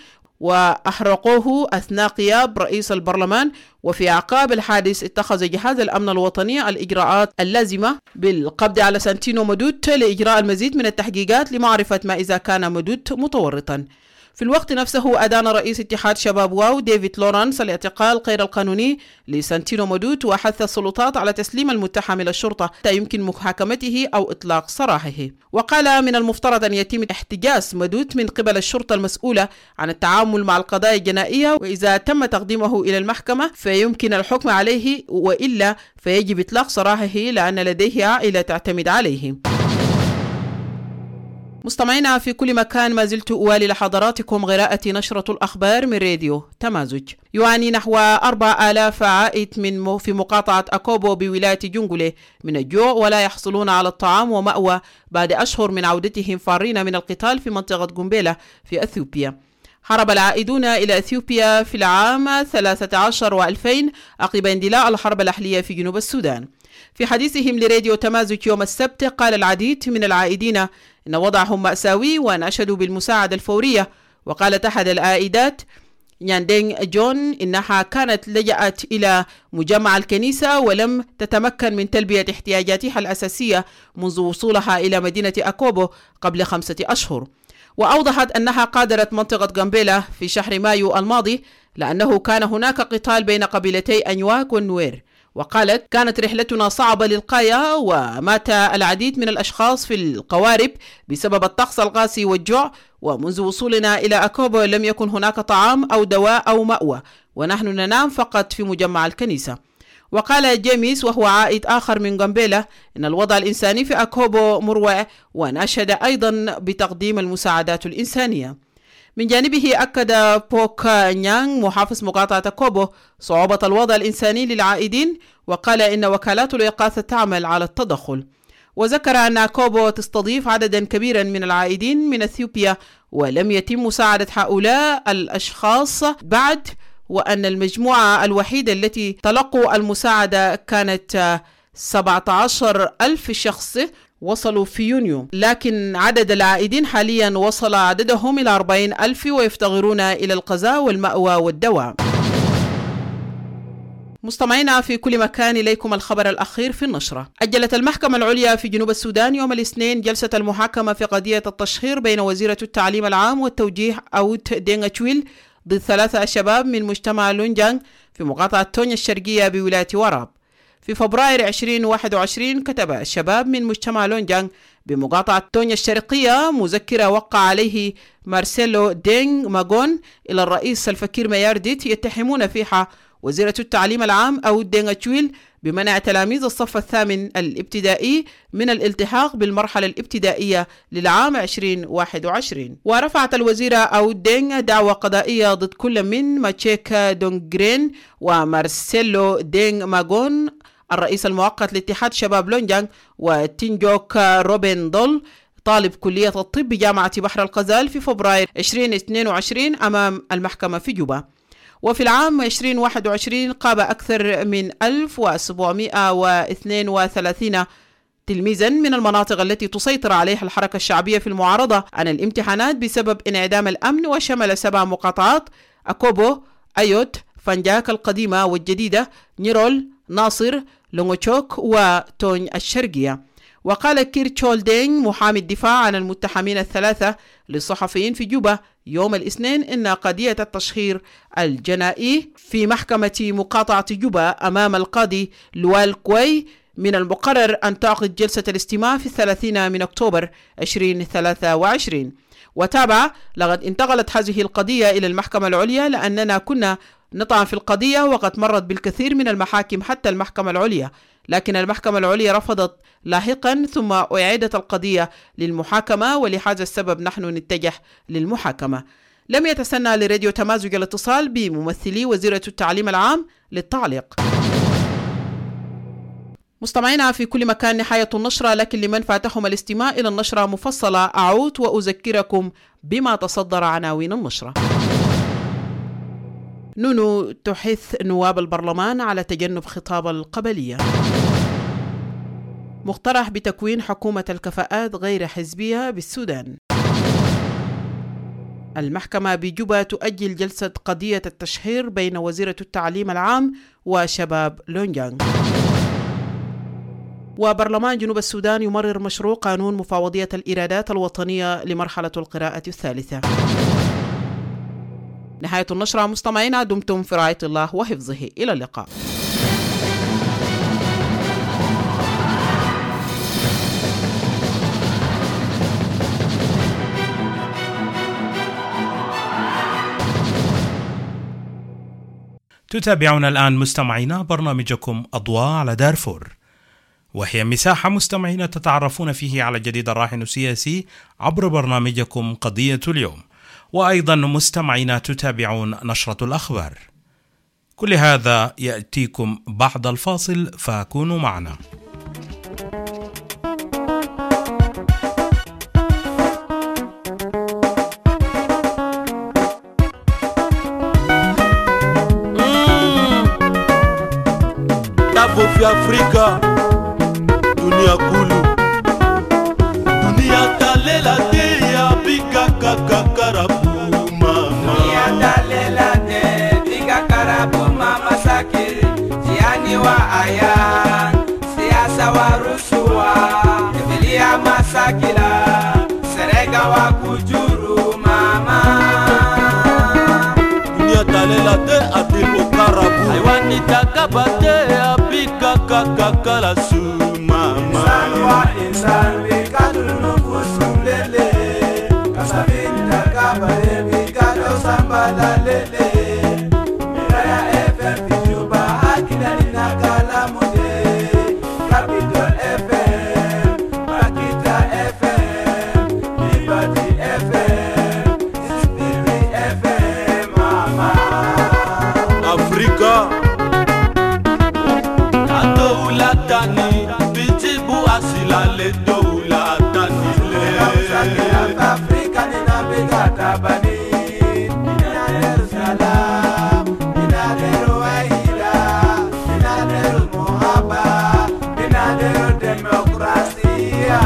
وأحرقوه أثناء غياب رئيس البرلمان. وفي أعقاب الحادث اتخذ جهاز الأمن الوطني الإجراءات اللازمة بالقبض على سانتينو مدوت لإجراء المزيد من التحقيقات لمعرفة ما إذا كان مدوت متورطا. في الوقت نفسه أدان رئيس اتحاد شباب واو ديفيد لورانس الاعتقال غير القانوني لسانتينو مدوت وحث السلطات على تسليم المتهم إلى الشرطة حتى يمكن محاكمته أو إطلاق سراحه. وقال: من المفترض أن يتم احتجاز مدوت من قبل الشرطة المسؤولة عن التعامل مع القضايا الجنائية، وإذا تم تقديمه إلى المحكمة فيمكن الحكم عليه، وإلا فيجب إطلاق سراحه لأن لديه عائلة تعتمد عليه. مستمعينا في كل مكان، ما زلت أوالي لحضراتكم قراءة نشرة الأخبار من راديو تمازج. يعاني نحو 4000 عائد في مقاطعة أكوبو بولاية جنجولي من الجوع ولا يحصلون على الطعام ومأوى بعد أشهر من عودتهم فارين من القتال في منطقة جومبيلا في أثيوبيا. هرب العائدون إلى أثيوبيا في العام 13 و2000 عقب اندلاع الحرب الأهلية في جنوب السودان. في حديثهم لراديو تمازج يوم السبت قال العديد من العائدين إن وضعهم مأساوي ونشدوا بالمساعدة الفورية. وقالت أحد العائدات نياندينغ جون إنها كانت لجأت إلى مجمع الكنيسة ولم تتمكن من تلبية احتياجاتها الأساسية منذ وصولها إلى مدينة أكوبو قبل 5 أشهر. وأوضحت أنها قادرت منطقة جامبيلا في شهر مايو الماضي لأنه كان هناك قتال بين قبيلتي أنيواك والنوير. وقالت: كانت رحلتنا صعبة للغاية ومات العديد من الأشخاص في القوارب بسبب الطقس القاسي والجوع، ومنذ وصولنا إلى أكوبو لم يكن هناك طعام أو دواء أو مأوى، ونحن ننام فقط في مجمع الكنيسة. وقال جيمس وهو عائد آخر من جامبيلا إن الوضع الإنساني في أكوبو مروع، ونشد أيضا بتقديم المساعدات الإنسانية. من جانبه أكد بوك نيانغ محافظ مقاطعة أكوبو صعوبة الوضع الإنساني للعائدين، وقال إن وكالات الإغاثة تعمل على التدخل. وذكر أن أكوبو تستضيف عددا كبيرا من العائدين من أثيوبيا ولم يتم مساعدة هؤلاء الأشخاص بعد، وأن المجموعة الوحيدة التي تلقوا المساعدة كانت 17,000 شخص وصلوا في يونيو، لكن عدد العائدين حاليا وصل عددهم إلى 40,000 ويفتقرون إلى الغذاء والمأوى والدواء. مستمعينا في كل مكان، إليكم الخبر الأخير في النشرة. أجلت المحكمة العليا في جنوب السودان يوم الاثنين جلسة المحاكمة في قضية التشهير بين وزيرة التعليم العام والتوجيه أوت دينغ تشويل ضد 3 شباب من مجتمع لونجانغ في مقاطعة تونيا الشرقية بولاية وراب. في فبراير 2021 كتب الشباب من مجتمع لونجانغ بمقاطعة تونيا الشرقية مذكرة وقع عليه مارسيلو دينغ ماغون إلى الرئيس الفكير ميارديت يتهمون فيها وزيرة التعليم العام أو دينغ تشويل بمنع تلاميذ الصف الثامن الابتدائي من الالتحاق بالمرحلة الابتدائية للعام 2021. ورفعت الوزيرة أو دينغ دعوى قضائية ضد كل من ماتشيكا دونغرين ومارسيلو دينغ ماغون الرئيس المؤقت لاتحاد شباب لونجانغ وتينجوك روبن دول طالب كلية الطب بجامعة بحر الغزال في فبراير 2022 أمام المحكمة في جوبا. وفي العام 2021 قاب أكثر من 1732 تلميذا من المناطق التي تسيطر عليها الحركة الشعبية في المعارضة عن الامتحانات بسبب انعدام الأمن، وشمل 7 مقاطعات: أكوبو، أيوت، فنجاك القديمة والجديدة، نيرول، ناصر، لونغوتشوك وتوني الشرقية. وقال كير تشول دينغ محامي الدفاع عن المتهمين ال3 للصحفيين في جوبا يوم الاثنين إن قضية التشهير الجنائي في محكمة مقاطعة جوبا أمام القاضي لوال كوي من المقرر أن تعقد جلسة الاستماع في 30 من أكتوبر 2023. وتابع: لقد انتقلت هذه القضية إلى المحكمة العليا لأننا كنا نطعن في القضية وقد مرت بالكثير من المحاكم حتى المحكمة العليا، لكن المحكمة العليا رفضت لاحقا ثم أعيدت القضية للمحاكمة، ولهذا السبب نحن نتجه للمحاكمة. لم يتسنى لراديو تمازج الاتصال بممثلي وزيرة التعليم العام للتعليق. مستمعينا في كل مكان، نهاية النشرة، لكن لمن فاتهم الاستماع إلى النشرة مفصلة أعود وأذكركم بما تصدر عناوين النشرة. نونو تحث نواب البرلمان على تجنب خطاب القبلية. مقترح بتكوين حكومة الكفاءات غير حزبية بالسودان. المحكمة بجوبا تؤجل جلسة قضية التشهير بين وزيرة التعليم العام وشباب لونجانغ. وبرلمان جنوب السودان يمرر مشروع قانون مفوضية الإيرادات الوطنية لمرحلة القراءة الثالثة. نهاية النشرة مستمعينا، دمتم في رعاية الله وحفظه، إلى اللقاء. تتابعون الآن مستمعينا برنامجكم أضواء على دارفور، وهي مساحة مستمعين تتعرفون فيه على جديد الراهن السياسي عبر برنامجكم قضية اليوم، وأيضا مستمعين تتابعون نشرة الأخبار. كل هذا يأتيكم بعد الفاصل، فكونوا معنا. في أفريقيا دنيا كله دنيا تاليلا ديا بيكا كاكا كارابو ماما دنيا تاليلا ديا بيكا كارابو ماما ساكي جياني وآيان سياسة ورسوا إبليا مساكيلا سرقا وكجورو ماما دنيا تاليلا ديا أديبو كارابو أيواني تاكاباتي kakala suma mama insan bikadul nufusu lele kasabinda kabare bikado sambala lele miraya FM Juba akina lina kalamude Capital FM Pakita FM Liberty FM Spirit FM mama Africa tani bitibu asila le doula tani le Afrika ni nabega tabani ina Jerusalem ina Ruwaida ina Muhaba ina democracia.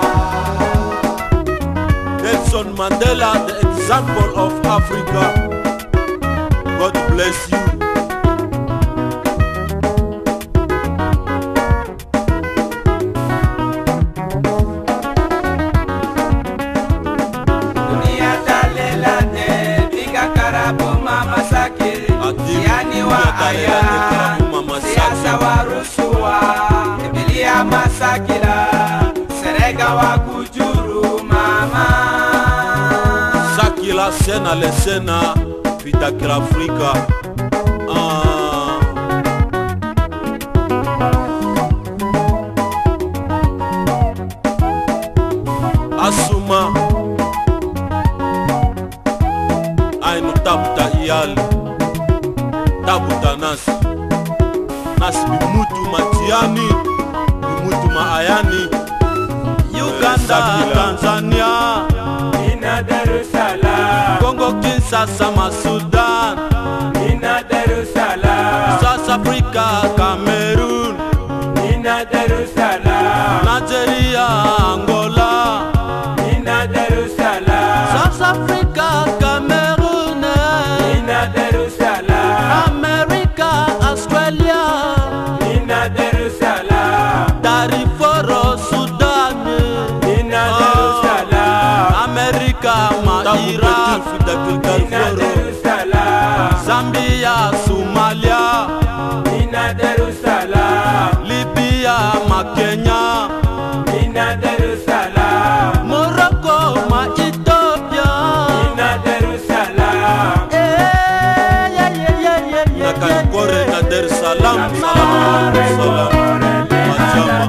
Nelson Mandela, the example of Africa. God bless you. Ega wa kujuru mama. Saki la sena le sena Fita Afrika. Asuma Ainu tabuta iyali Tabuta nasi bimutu matiani Bimutu maayani Uganda, Tanzania Ina Dar es Salaam. Congo, Kinshasa, Sudan Ina Dar es Salaam. South Africa, Cameroon Ina Dar es Salaam. Nigeria, Angola Ina Dar es Salaam. South Africa, Cameroon Ina Dar es Salaam. America, Australia Ina Dar es Salaam. Dariforo, Sudan Ina Dar es Salaam. America, Maira Ina Dar es Salaam. Zambia, Somalia Ina Dar es Salaam. Libya, Kenya Ina Dar es Salaam. Morocco, Ethiopia Ina Dar es Salaam. Nakankore na Dar es Salaam. Salam Majama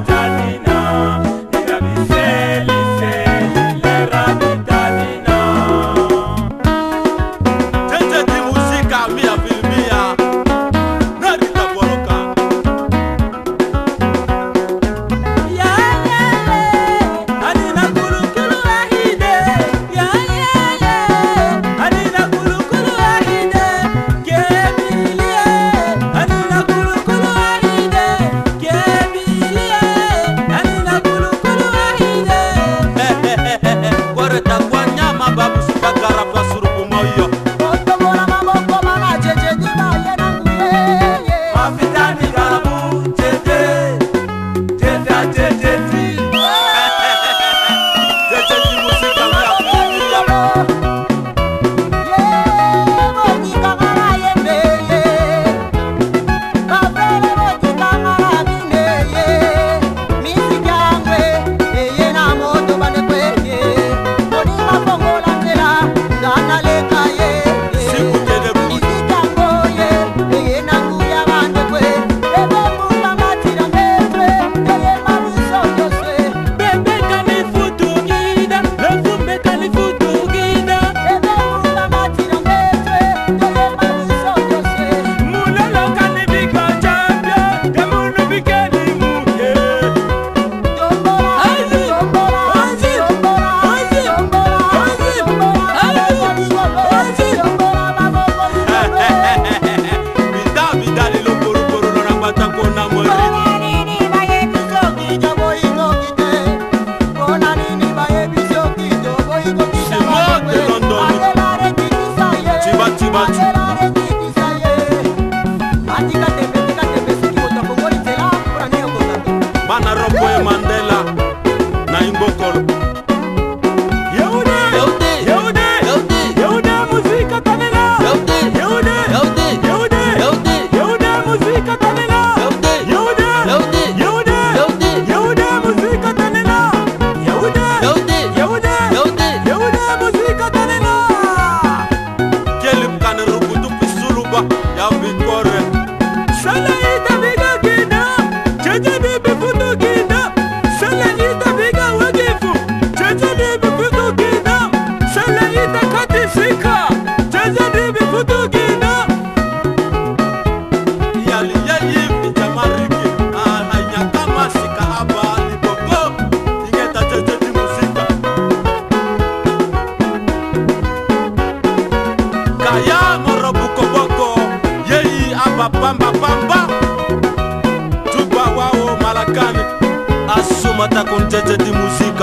Asumata con jeje di musica.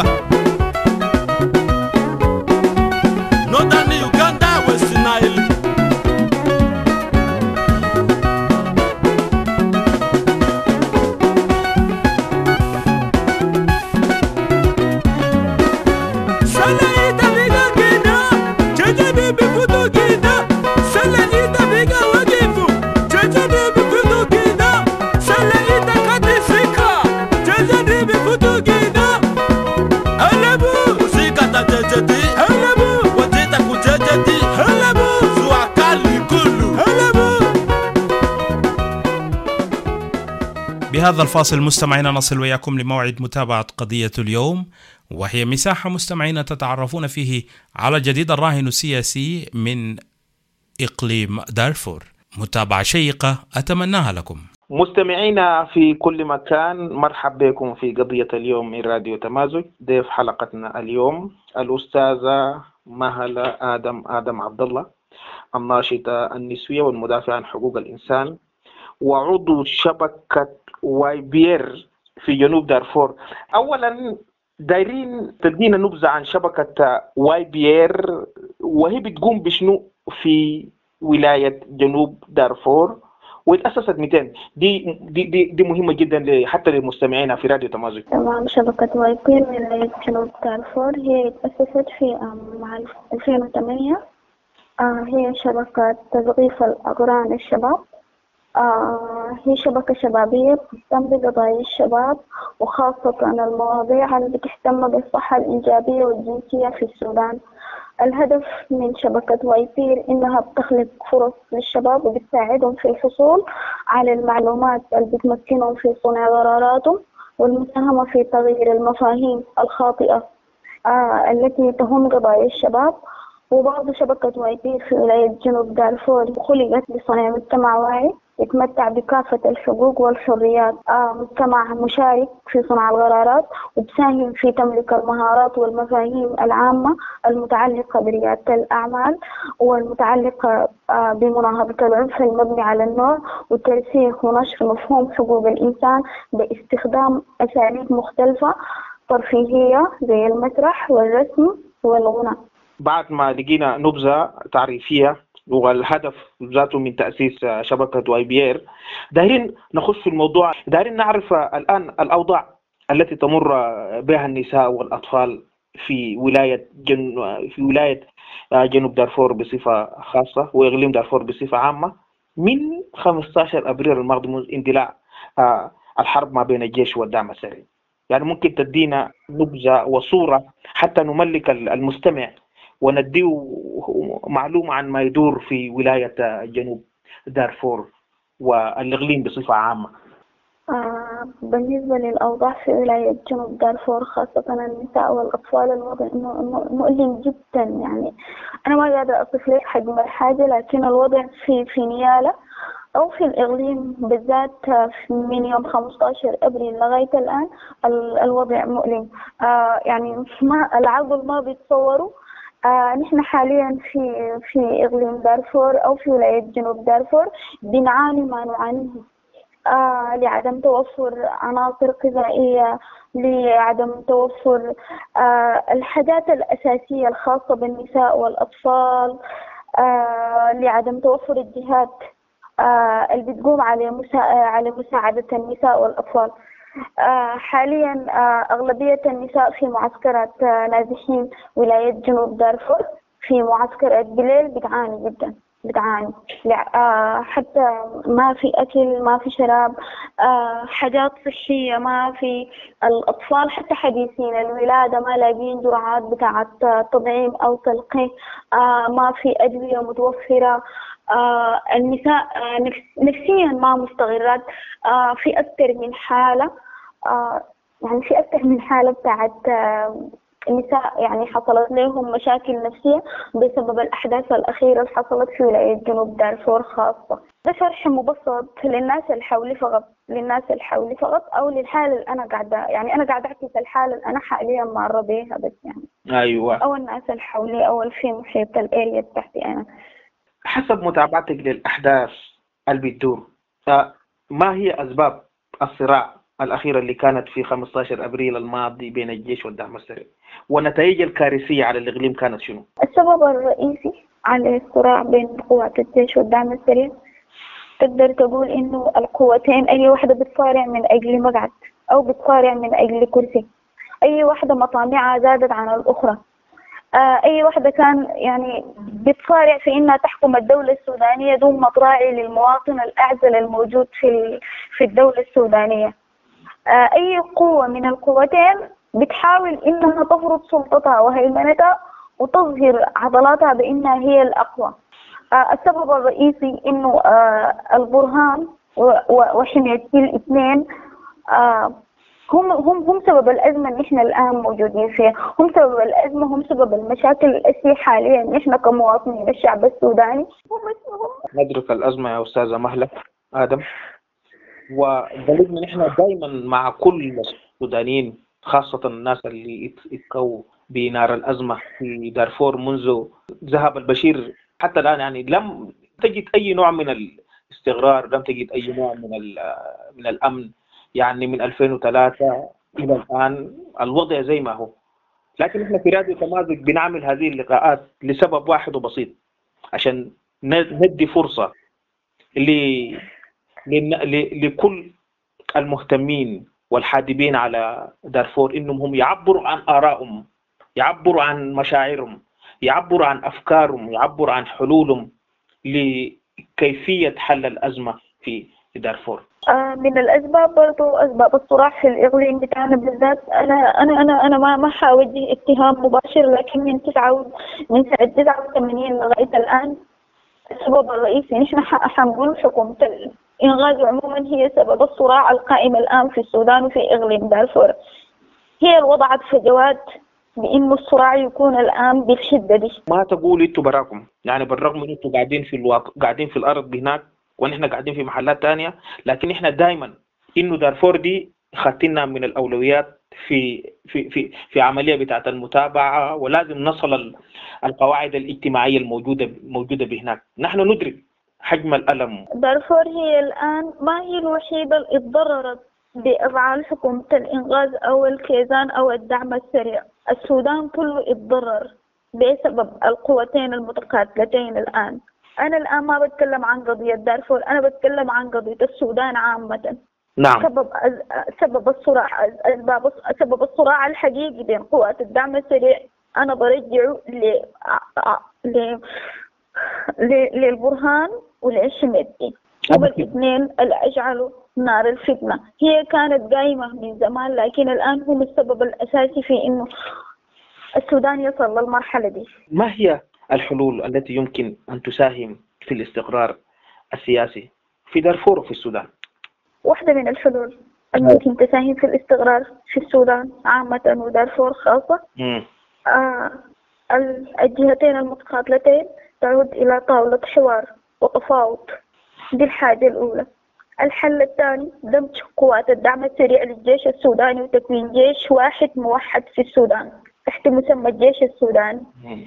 Northern Uganda, West Nile. Salaita biga gina, jeje bibi futu gina. Salaita biga wagifu, jeje bibi futu gina. Salaita katisika, jeje bibi futu gina. هذا الفاصل مستمعينا نصل وياكم لموعد متابعة قضية اليوم، وهي مساحة مستمعين تتعرفون فيه على جديد الراهن السياسي من إقليم دارفور. متابعة شيقة أتمناها لكم. مستمعينا في كل مكان، مرحبا بكم في قضية اليوم من راديو تمازج. ضيف حلقتنا اليوم الأستاذة مهلة آدم عبد الله، الناشطة النسوية والمدافع عن حقوق الإنسان وعضو شبكة YBR في جنوب دارفور. أولا دايرين تدينا نبذة عن شبكة YBR وهي بتقوم بشنو في ولاية جنوب دارفور، واتأسست 200. دي مهمة جدا حتى للمستمعين في راديو تمازج. تمام. شبكة YBR ولاية جنوب دارفور هي اتأسست في 2008. هي شبكة تثقيف الأقران للشباب. هي شبكة شبابية بتهتم بقضايا الشباب وخاصة المواضيع اللي بتهتم بالصحة الإنجابية والجنسية في السودان. الهدف من شبكة YBR إنها بتخلق فرص للشباب وبتساعدهم في الحصول على المعلومات اللي بتمكنهم في صنع قراراتهم والمساهمة في تغيير المفاهيم الخاطئة التي تهم قضايا الشباب. وبرضه شبكة YBR في ولاية جنوب دارفور خلقت لصنع مجتمع واعي يتمتع بكافة الحقوق والحريات، مجتمع مشارك في صنع القرارات وبساهم في تملك المهارات والمفاهيم العامة المتعلقة بريادة الأعمال والمتعلقة بمناهضة العنف المبني على النوع وترسيخ ونشر مفهوم حقوق الإنسان باستخدام أساليب مختلفة ترفيهية زي المسرح والرسم والغناء. بعد ما لقينا نبذة تعريفية والهدف ذاته من تأسيس شبكة YBR، دايرين نخش في الموضوع. دايرين نعرف الآن الأوضاع التي تمر بها النساء والأطفال في ولاية جنوب دارفور بصفة خاصة وإقليم دارفور بصفة عامة من 15 أبريل الماضي منذ اندلاع الحرب ما بين الجيش والدعم السري. يعني ممكن تدينا نبذة وصورة حتى نملك المستمع ونديه معلومة عن ما يدور في ولاية جنوب دارفور والإقليم بصفة عامة. بالنسبة للأوضاع في ولاية جنوب دارفور خاصة النساء والأطفال، الوضع مؤلم جدا. يعني أنا ما قادرة أصف لك حجم الحاجة، لكن الوضع في نيالة أو في الإقليم بالذات من يوم 15 أبريل لغاية الآن الوضع مؤلم. يعني ما العقل ما بيتصوروا. نحن حاليا في إقليم دارفور أو في ولاية جنوب دارفور بنعاني ما نعانيه لعدم توفر عناصر غذائية، لعدم توفر الحاجات الأساسية الخاصة بالنساء والأطفال، لعدم توفر الجهات اللي بتقوم على مساعدة النساء والأطفال. حاليا أغلبية النساء في معسكرات نازحين ولاية جنوب دارفور في معسكر بليل بتعاني جدا، بتعاني حتى ما في أكل، ما في شراب، حاجات صحية ما في. الأطفال حتى حديثين الولادة ما لاقين جرعات بتاعة تطعيم أو تلقيح، ما في أدوية متوفرة. النساء نفسيا ما مستقرات. في أكثر من حالة، يعني في أكثر من حالة بتاعت النساء يعني حصلت لهم مشاكل نفسية بسبب الأحداث الأخيرة اللي حصلت في ولاية جنوب دارفور خاصة. ده شرح مبسط للناس اللي حولي فقط، أو للحالة اللي أنا قاعدة، يعني أنا قاعدة أحكي الحالة اللي أنا حاليا مر بيها بس، يعني أيوة، أو الناس اللي حولي أو في محيط الأريا بتاعتي أنا. حسب متابعتك للأحداث اللي بتدور، ما هي أسباب الصراع الأخيرة اللي كانت في 15 أبريل الماضي بين الجيش والدعم السري، والنتائج الكارثية على الإقليم كانت شنو؟ السبب الرئيسي على الصراع بين قوات الجيش والدعم السري تقدر تقول إنه القوتين أي واحدة بتصارع من أجل مقعد أو بتصارع من أجل كرسي. أي واحدة مطامعها زادت عن الأخرى. أي واحدة كان يعني بتصارع في إنها تحكم الدولة السودانية دون ما تراعي للمواطن الأعزل الموجود في الدولة السودانية. أي قوة من القوتين بتحاول إنها تفرض سلطتها وهيمنتها وتظهر عضلاتها بإنها هي الأقوى. السبب الرئيسي إنه البرهان وحمية الاثنين هم سبب الأزمة اللي إحنا الآن موجودين فيها، هم سبب الأزمة، هم سبب المشاكل الأساسية حاليا إحنا كمواطنين الشعب السوداني. ندرك الأزمة يا أستاذة مهلة آدم، وبلغنا نحن دائما مع كل السودانيين خاصة الناس اللي اتكوا بنار الأزمة في دارفور منذ ذهاب البشير حتى الآن. يعني لم تجد أي نوع من الاستقرار، لم تجد أي نوع من الأمن. يعني من 2003 إلى الآن الوضع زي ما هو. لكن احنا في راديو تمازج بنعمل هذه اللقاءات لسبب واحد وبسيط، عشان ندي فرصة لكل المهتمين والحادبين على دارفور إنهم هم يعبروا عن آرائهم، يعبروا عن مشاعرهم، يعبروا عن أفكارهم، يعبروا عن حلولهم لكيفية حل الأزمة في دارفور. من الأسباب برضو أسباب الصراع في الإقليم بتاعنا بالذات. أنا ما حاوجه اتهام مباشر، لكن من سنة 89 لغاية الآن السبب الرئيسي نحن حنقول حكومة الإنغاز عموما هي سبب الصراع القائم الآن في السودان وفي إقليم دارفور. هي وضعت فجوات بإنه الصراع يكون الآن بالشدة دي. ما تقول انتوا براكم، يعني بالرغم ان انتوا قاعدين في الأرض هناك ونحن قاعدين في محلات تانية، لكن احنا دائما انه دارفور دي خاتنا من الأولويات في عملية بتاعة المتابعة، ولازم نصل القواعد الاجتماعية الموجودة بهناك. نحن ندرك حجم الألم. دارفور هي الآن ما هي الوحيدة اللي اتضررت بأفعال حكومة الإنغاز أو الكيزان أو الدعم السريع. السودان كله اتضرر بسبب القوتين المتقاتلتين الآن. أنا الآن ما بتكلم عن قضية دارفور، أنا بتكلم عن قضية السودان عامة. نعم. سبب الصراع الحقيقي بين قوات الدعم السريع أنا برجعه للبرهان وللشميدتي. هما الاثنين اللي أجعلوا نار الفتنة. هي كانت قايمة من زمان، لكن الآن هم السبب الأساسي في إنه السودان يصل للمرحلة دي. ما هي الحلول التي يمكن أن تساهم في الاستقرار السياسي في دارفور وفي السودان؟ واحدة من الحلول الممكن تساهم في الاستقرار في السودان عامة ودارفور خاصة الجهتين المتقاتلتين تعود إلى طاولة حوار وتفاوض. دي الحاجة الأولى. الحل الثاني دمج قوات الدعم السريع للجيش السوداني وتكوين جيش واحد موحد في السودان تحت مسمى الجيش السوداني.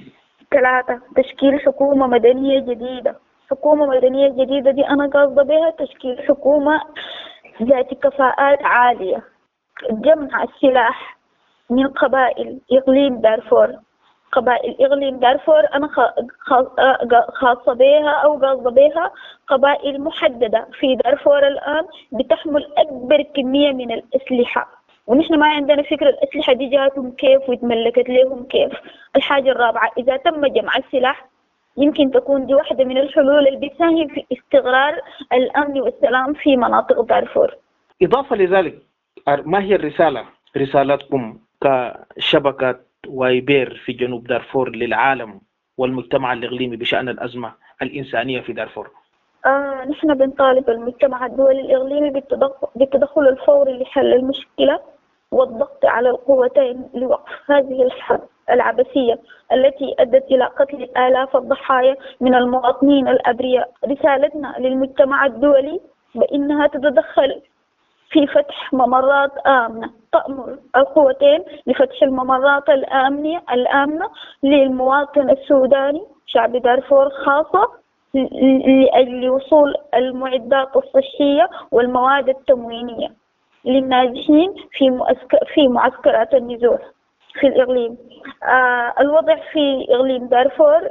3 تشكيل حكومة مدنية جديدة. حكومة مدنية جديدة دي أنا قاصدة بها تشكيل حكومة ذات كفاءات عالية، جمع السلاح من قبائل إقليم دارفور. قبائل إقليم دارفور أنا خاصة بها أو قاصدة بها قبائل محددة في دارفور الآن بتحمل أكبر كمية من الأسلحة، ونحن ما عندنا فكرة الأسلحة دي جاتهم كيف واتملكت لهم كيف. الحاجة الرابعة إذا تم جمع السلاح يمكن تكون دي واحدة من الحلول اللي بتساهم في استقرار الأمن والسلام في مناطق دارفور. إضافة لذلك ما هي رسالتكم كشبكة وايبير في جنوب دارفور للعالم والمجتمع الإقليمي بشأن الأزمة الإنسانية في دارفور؟ نحن بنطالب المجتمع الدولي الإقليمي بالتدخل الفوري لحل المشكلة والضغط على القوتين لوقف هذه الحرب العبثية التي أدت إلى قتل آلاف الضحايا من المواطنين الأبرياء. رسالتنا للمجتمع الدولي بأنها تتدخل في فتح ممرات آمنة، تأمر القوتين لفتح الممرات الآمنة للمواطن السوداني شعب دارفور خاصة لأجل وصول المعدات الصحية والمواد التموينية للنازحين في معسكرات النزوح في الإقليم. الوضع في إقليم دارفور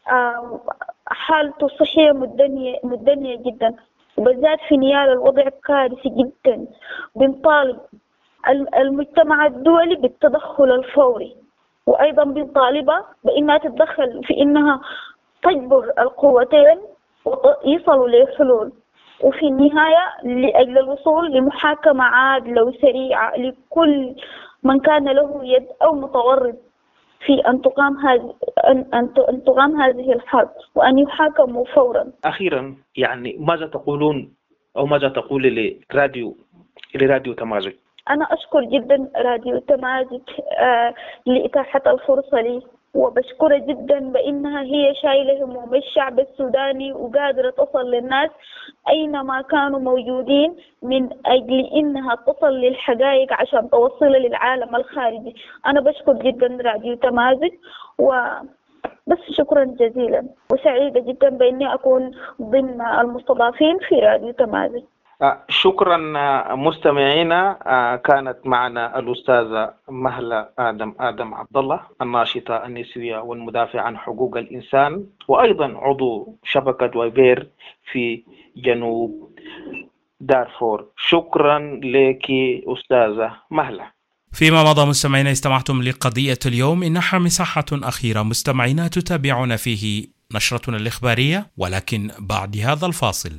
حالته الصحية مدنية جدا، وبالذات في نيال الوضع كارثي جدا. بنطالب المجتمع الدولي بالتدخل الفوري، وأيضا بنطالبها بأنها تتدخل في أنها تجبر القوتين ويصلوا لحلول، وفي النهاية لأجل الوصول لمحاكمة عادلة وسريعة لكل من كان له يد أو متورط في أن تقام هذه الحرب وأن يحاكموا فورا. أخيرا يعني ماذا تقولون أو ماذا تقول لراديو لراديو تمازج. أنا أشكر جدا راديو تمازج لإتاحة الفرصة لي، وبشكرها جدا بأنها هي شايلة هموم الشعب السوداني وقادرة تصل للناس أينما كانوا موجودين من أجل إنها تصل للحقائق عشان توصلها للعالم الخارجي. أنا بشكر جدا راديو تمازج بس شكرا جزيلا، وسعيدة جدا بأني أكون ضمن المستضافين في راديو تمازج. شكرا مستمعينا. كانت معنا الأستاذة مهلة آدم عبد الله، الناشطة النسوية والمدافع عن حقوق الإنسان، وأيضا عضو شبكة ويبير في جنوب دارفور. شكرا لك أستاذة مهلة. فيما مضى مستمعينا استمعتم لقضية اليوم. إنها مساحة أخيرة مستمعينا تتابعون فيه نشرتنا الإخبارية، ولكن بعد هذا الفاصل.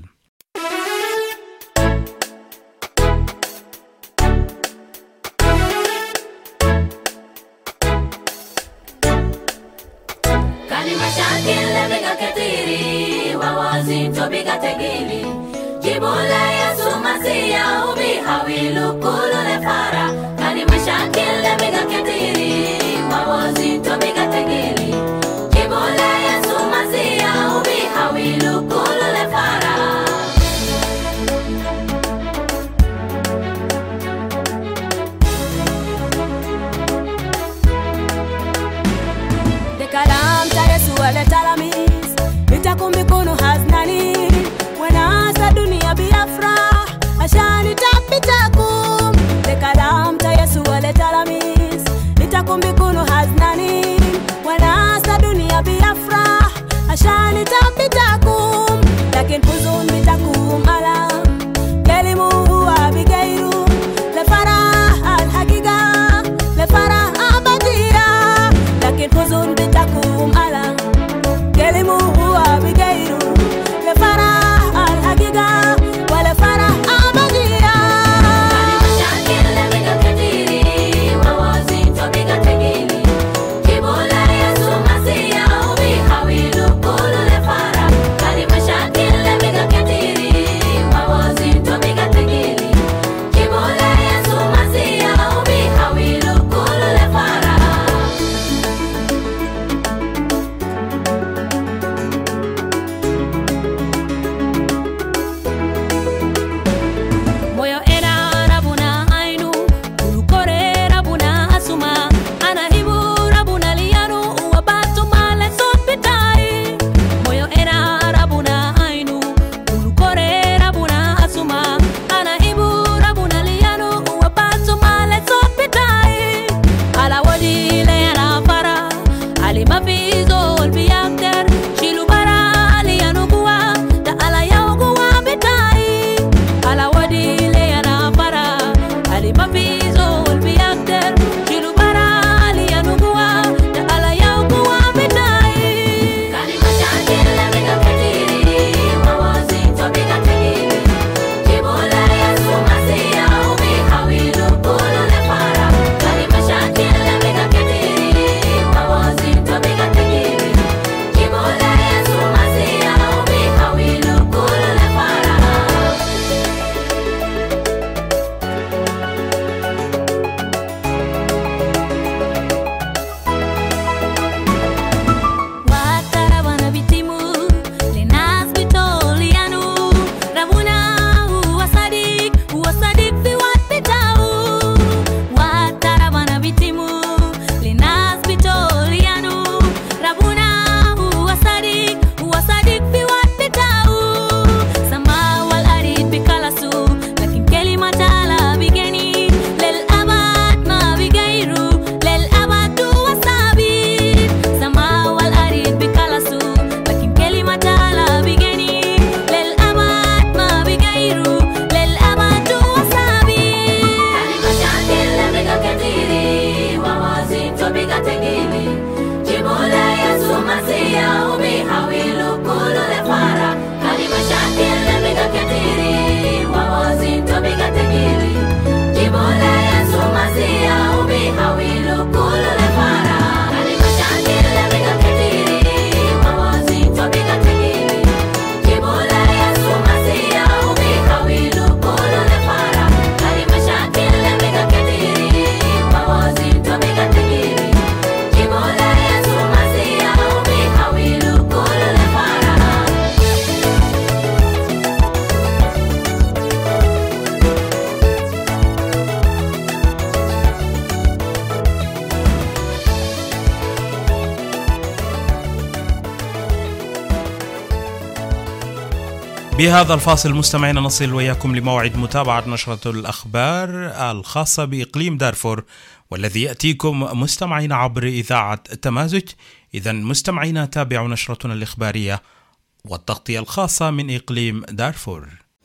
بهذا الفاصل مستمعينا نصل وياكم لموعد متابعة نشرة الأخبار الخاصة بإقليم دارفور، والذي يأتيكم مستمعين عبر إذاعة تمازج. إذن مستمعينا تابعوا نشرتنا الإخبارية والتغطية الخاصة من إقليم دارفور.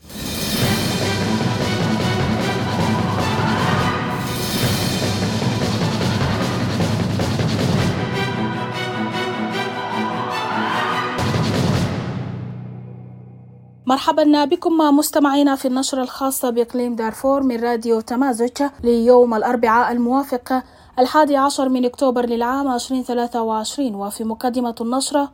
مرحبا بكم مستمعينا في النشرة الخاصة بإقليم دارفور من راديو تمازج ليوم الأربعاء الموافق 11 من أكتوبر للعام 2023. وفي مقدمة النشرة: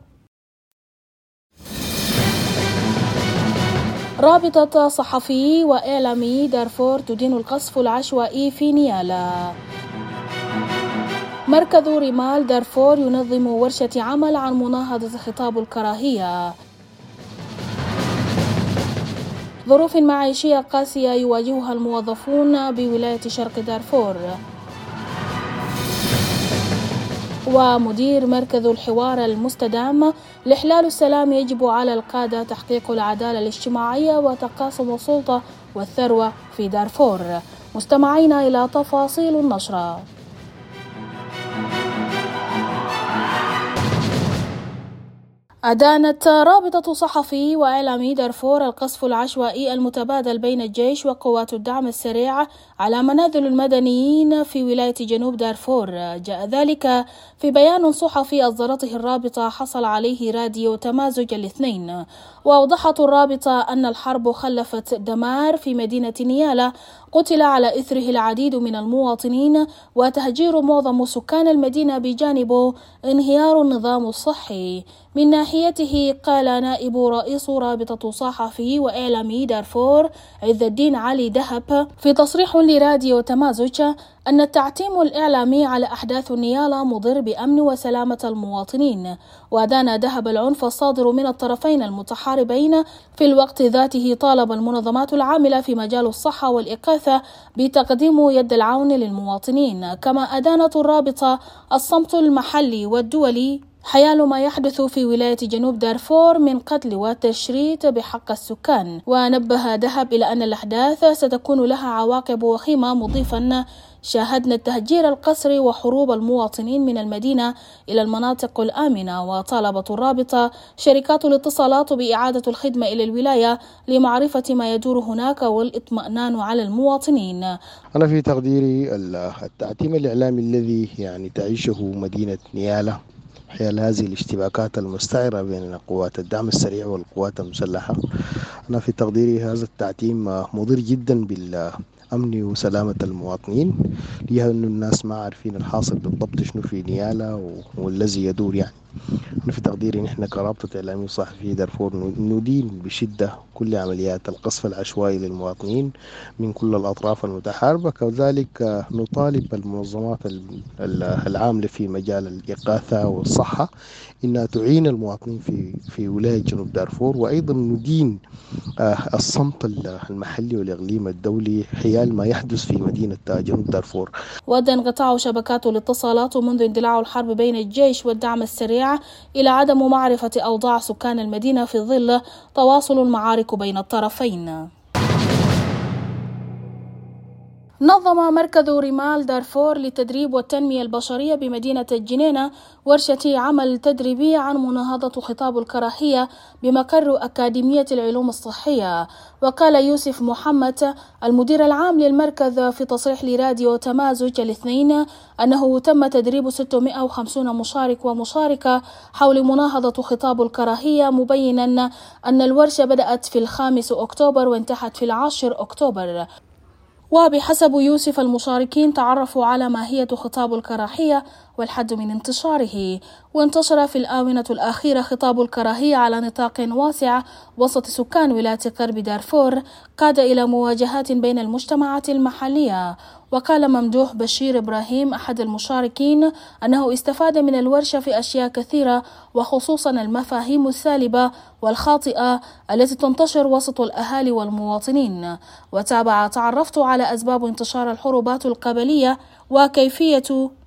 رابطة صحفيي وإعلامي دارفور تدين القصف العشوائي في نيالا. مركز رمال دارفور ينظم ورشة عمل عن مناهضة خطاب الكراهية. ظروف معيشية قاسية يواجهها الموظفون بولاية شرق دارفور. ومدير مركز الحوار المستدام لإحلال السلام: يجب على القادة تحقيق العدالة الاجتماعية وتقاسم السلطة والثروة في دارفور. مستمعين إلى تفاصيل النشرة. أدانت رابطة صحفي وإعلامي دارفور القصف العشوائي المتبادل بين الجيش وقوات الدعم السريع على منازل المدنيين في ولاية جنوب دارفور. جاء ذلك في بيان صحفي أصدرته الرابطة حصل عليه راديو تمازج الاثنين. وأوضحت الرابطة أن الحرب خلفت دمار في مدينة نيالا قتل على إثره العديد من المواطنين وتهجير معظم سكان المدينة، بجانبه انهيار النظام الصحي. من ناحيته قال نائب رئيس رابطة صحفي وإعلامي دارفور عز الدين علي دهب في تصريح لراديو تمازج أن التعتيم الإعلامي على أحداث النيالة مضر بأمن وسلامة المواطنين. وأدان دهب العنف الصادر من الطرفين المتحاربين. في الوقت ذاته طالب المنظمات العاملة في مجال الصحة والإغاثة بتقديم يد العون للمواطنين. كما أدانت الرابطة الصمت المحلي والدولي حيال ما يحدث في ولاية جنوب دارفور من قتل وتشريد بحق السكان. ونبه دهب إلى أن الأحداث ستكون لها عواقب وخيمة، مضيفا: شاهدنا التهجير القسري وحروب المواطنين من المدينة إلى المناطق الآمنة. وطالبت الرابطة شركات الاتصالات بإعادة الخدمة إلى الولاية لمعرفة ما يدور هناك والإطمئنان على المواطنين. أنا في تقديري التعتيم الإعلامي الذي تعيشه مدينة نيالا حيال هذه الاشتباكات المستعرة بين قوات الدعم السريع والقوات المسلحة، أنا في تقديري هذا التعتيم مضر جدا بالأمن وسلامة المواطنين، لأن الناس ما عارفين الحاصل بالضبط شنو في نيالا والذي يدور. يعني أنا في تقديري نحن كرابطة إعلامي وصحفي دارفور ندين بشدة كل عمليات القصف العشوائي للمواطنين من كل الأطراف المتحاربة. كذلك نطالب المنظمات العاملة في مجال الإغاثة والصحة إنها تعين المواطنين في ولاية جنوب دارفور. وأيضا ندين الصمت المحلي والإقليم الدولي حيال ما يحدث في مدينة جنوب دارفور. وأدى انقطاع شبكات الاتصالات منذ اندلاع الحرب بين الجيش والدعم السريع إلى عدم معرفة أوضاع سكان المدينة في ظل تواصل المعارك بين الطرفين. نظم مركز رمال دارفور للتدريب والتنمية البشرية بمدينة الجنينة ورشة عمل تدريبية عن مناهضة خطاب الكراهية بمقر أكاديمية العلوم الصحية. وقال يوسف محمد المدير العام للمركز في تصريح لراديو تمازج الاثنين أنه تم تدريب 650 مشارك ومشاركة حول مناهضة خطاب الكراهية، مبينا أن الورشة بدأت في 5 أكتوبر وانتهت في 10 أكتوبر. وبحسب يوسف المشاركين تعرفوا على ماهية خطاب الكراهية والحد من انتشاره. وانتشر في الآونة الأخيرة خطاب الكراهية على نطاق واسع وسط سكان ولاية غرب دارفور، قاد إلى مواجهات بين المجتمعات المحلية. وقال ممدوح بشير إبراهيم أحد المشاركين أنه استفاد من الورشة في أشياء كثيرة، وخصوصا المفاهيم السالبة والخاطئة التي تنتشر وسط الأهالي والمواطنين. وتابع تعرفت على أسباب انتشار الحروبات القبلية وكيفية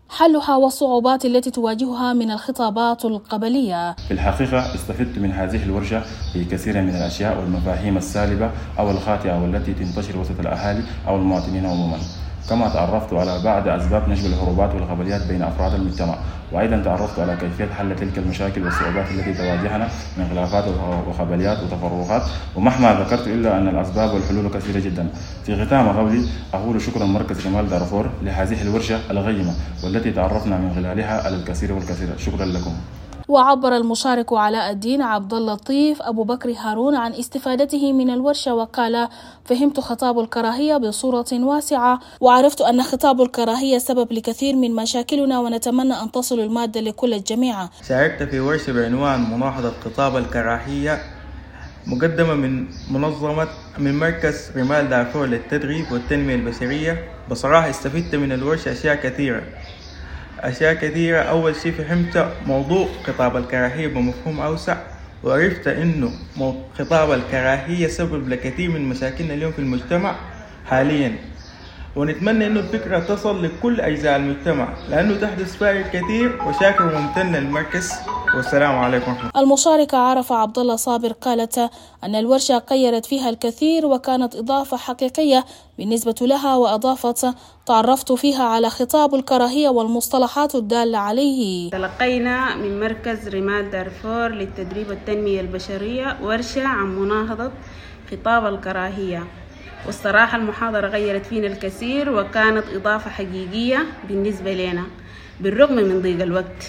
حلها والصعوبات التي تواجهها من الخطابات القبلية. في الحقيقة استفدت من هذه الورشة في كثير من الأشياء والمفاهيم السالبة أو الخاطئة والتي تنتشر وسط الأهالي أو المواطنين عموما. كما تعرفت على بعض أسباب نشب الهروبات والقبليات بين أفراد المجتمع، وأيضا تعرفت على كيفية حل تلك المشاكل والصعوبات التي تواجهنا من خلافات وقبليات وتفرقات، ومهما ذكرت إلا أن الأسباب والحلول كثيرة جدا. في ختام قولي أقول شكرا مركز شمال دارفور لهذه الورشة الغيمة والتي تعرفنا من خلالها على الكثير والكثير. شكرا لكم. وعبر المشارك علاء الدين عبد اللطيف أبو بكر هارون عن استفادته من الورشة وقال: فهمت خطاب الكراهية بصورة واسعة، وعرفت أن خطاب الكراهية سبب لكثير من مشاكلنا، ونتمنى أن تصل المادة لكل الجميع. شاركت في ورشة بعنوان مناهضة خطاب الكراهية مقدمة من مركز رمال دارفور للتدريب والتنمية البشرية. بصراحة استفدت من الورشة أشياء كثيرة. أول شيء فهمت موضوع خطاب الكراهية بمفهوم أوسع، وعرفت إنه خطاب الكراهية سبب لكثير من مشاكلنا اليوم في المجتمع حاليا، ونتمنى إنه الفكرة تصل لكل أجزاء المجتمع لأنه تحدث فيها كثير. وشاكر وممتن للمركز، والسلام عليكم. المشاركة عرفة عبد الله صابر قالت أن الورشة قيرت فيها الكثير وكانت إضافة حقيقية بالنسبة لها، وأضافت: تعرفت فيها على خطاب الكراهية والمصطلحات الدالة عليه. تلقينا من مركز رمال دارفور للتدريب والتنمية البشرية ورشة عن مناهضة خطاب الكراهية، والصراحة المحاضرة غيرت فينا الكثير وكانت إضافة حقيقية بالنسبة لنا بالرغم من ضيق الوقت.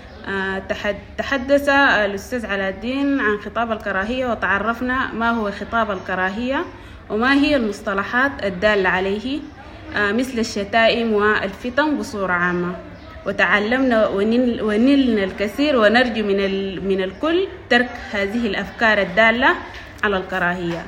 تحدث الأستاذ علاء الدين عن خطاب الكراهية، وتعرفنا ما هو خطاب الكراهية وما هي المصطلحات الدالة عليه مثل الشتائم والفتن بصورة عامة، وتعلمنا ونلنا الكثير، ونرجو من الكل ترك هذه الأفكار الدالة على الكراهية.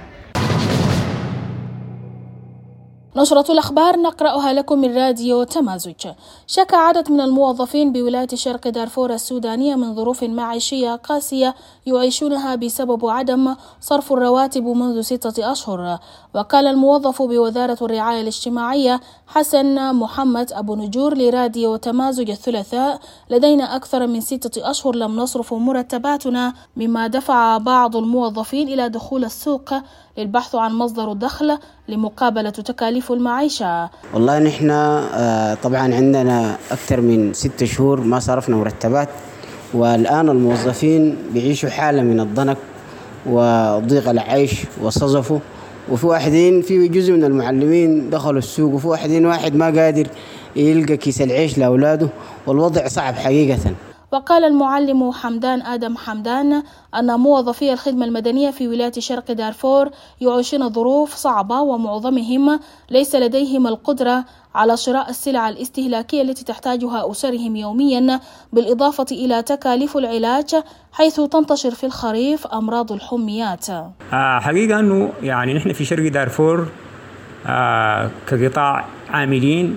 نشرة الأخبار نقرأها لكم من راديو تمازج. شكى عدد من الموظفين بولاية شرق دارفور السودانية من ظروف معيشية قاسية يعيشونها بسبب عدم صرف الرواتب منذ 6 أشهر. وقال الموظف بوزارة الرعاية الاجتماعية حسن محمد أبو نجور لراديو تمازج الثلاثاء: لدينا أكثر من 6 أشهر لم نصرف مرتباتنا، مما دفع بعض الموظفين إلى دخول السوق للبحث عن مصدر الدخل لمقابلة تكاليف المعيشة. والله نحن طبعا عندنا أكثر من 6 شهور ما صرفنا مرتبات، والآن الموظفين بيعيشوا حالة من الضنك وضيق العيش وصزفوا، وفي جزء من المعلمين دخلوا السوق، وفي واحد ما قادر يلقى كيس العيش لأولاده، والوضع صعب حقيقة. وقال المعلم حمدان آدم حمدان أن موظفي الخدمة المدنية في ولاية شرق دارفور يعيشون ظروف صعبة، ومعظمهم ليس لديهم القدرة على شراء السلع الاستهلاكية التي تحتاجها أسرهم يوميا، بالإضافة إلى تكاليف العلاج حيث تنتشر في الخريف أمراض الحميات. حقيقة أنه يعني نحن في شرق دارفور كقطاع عاملين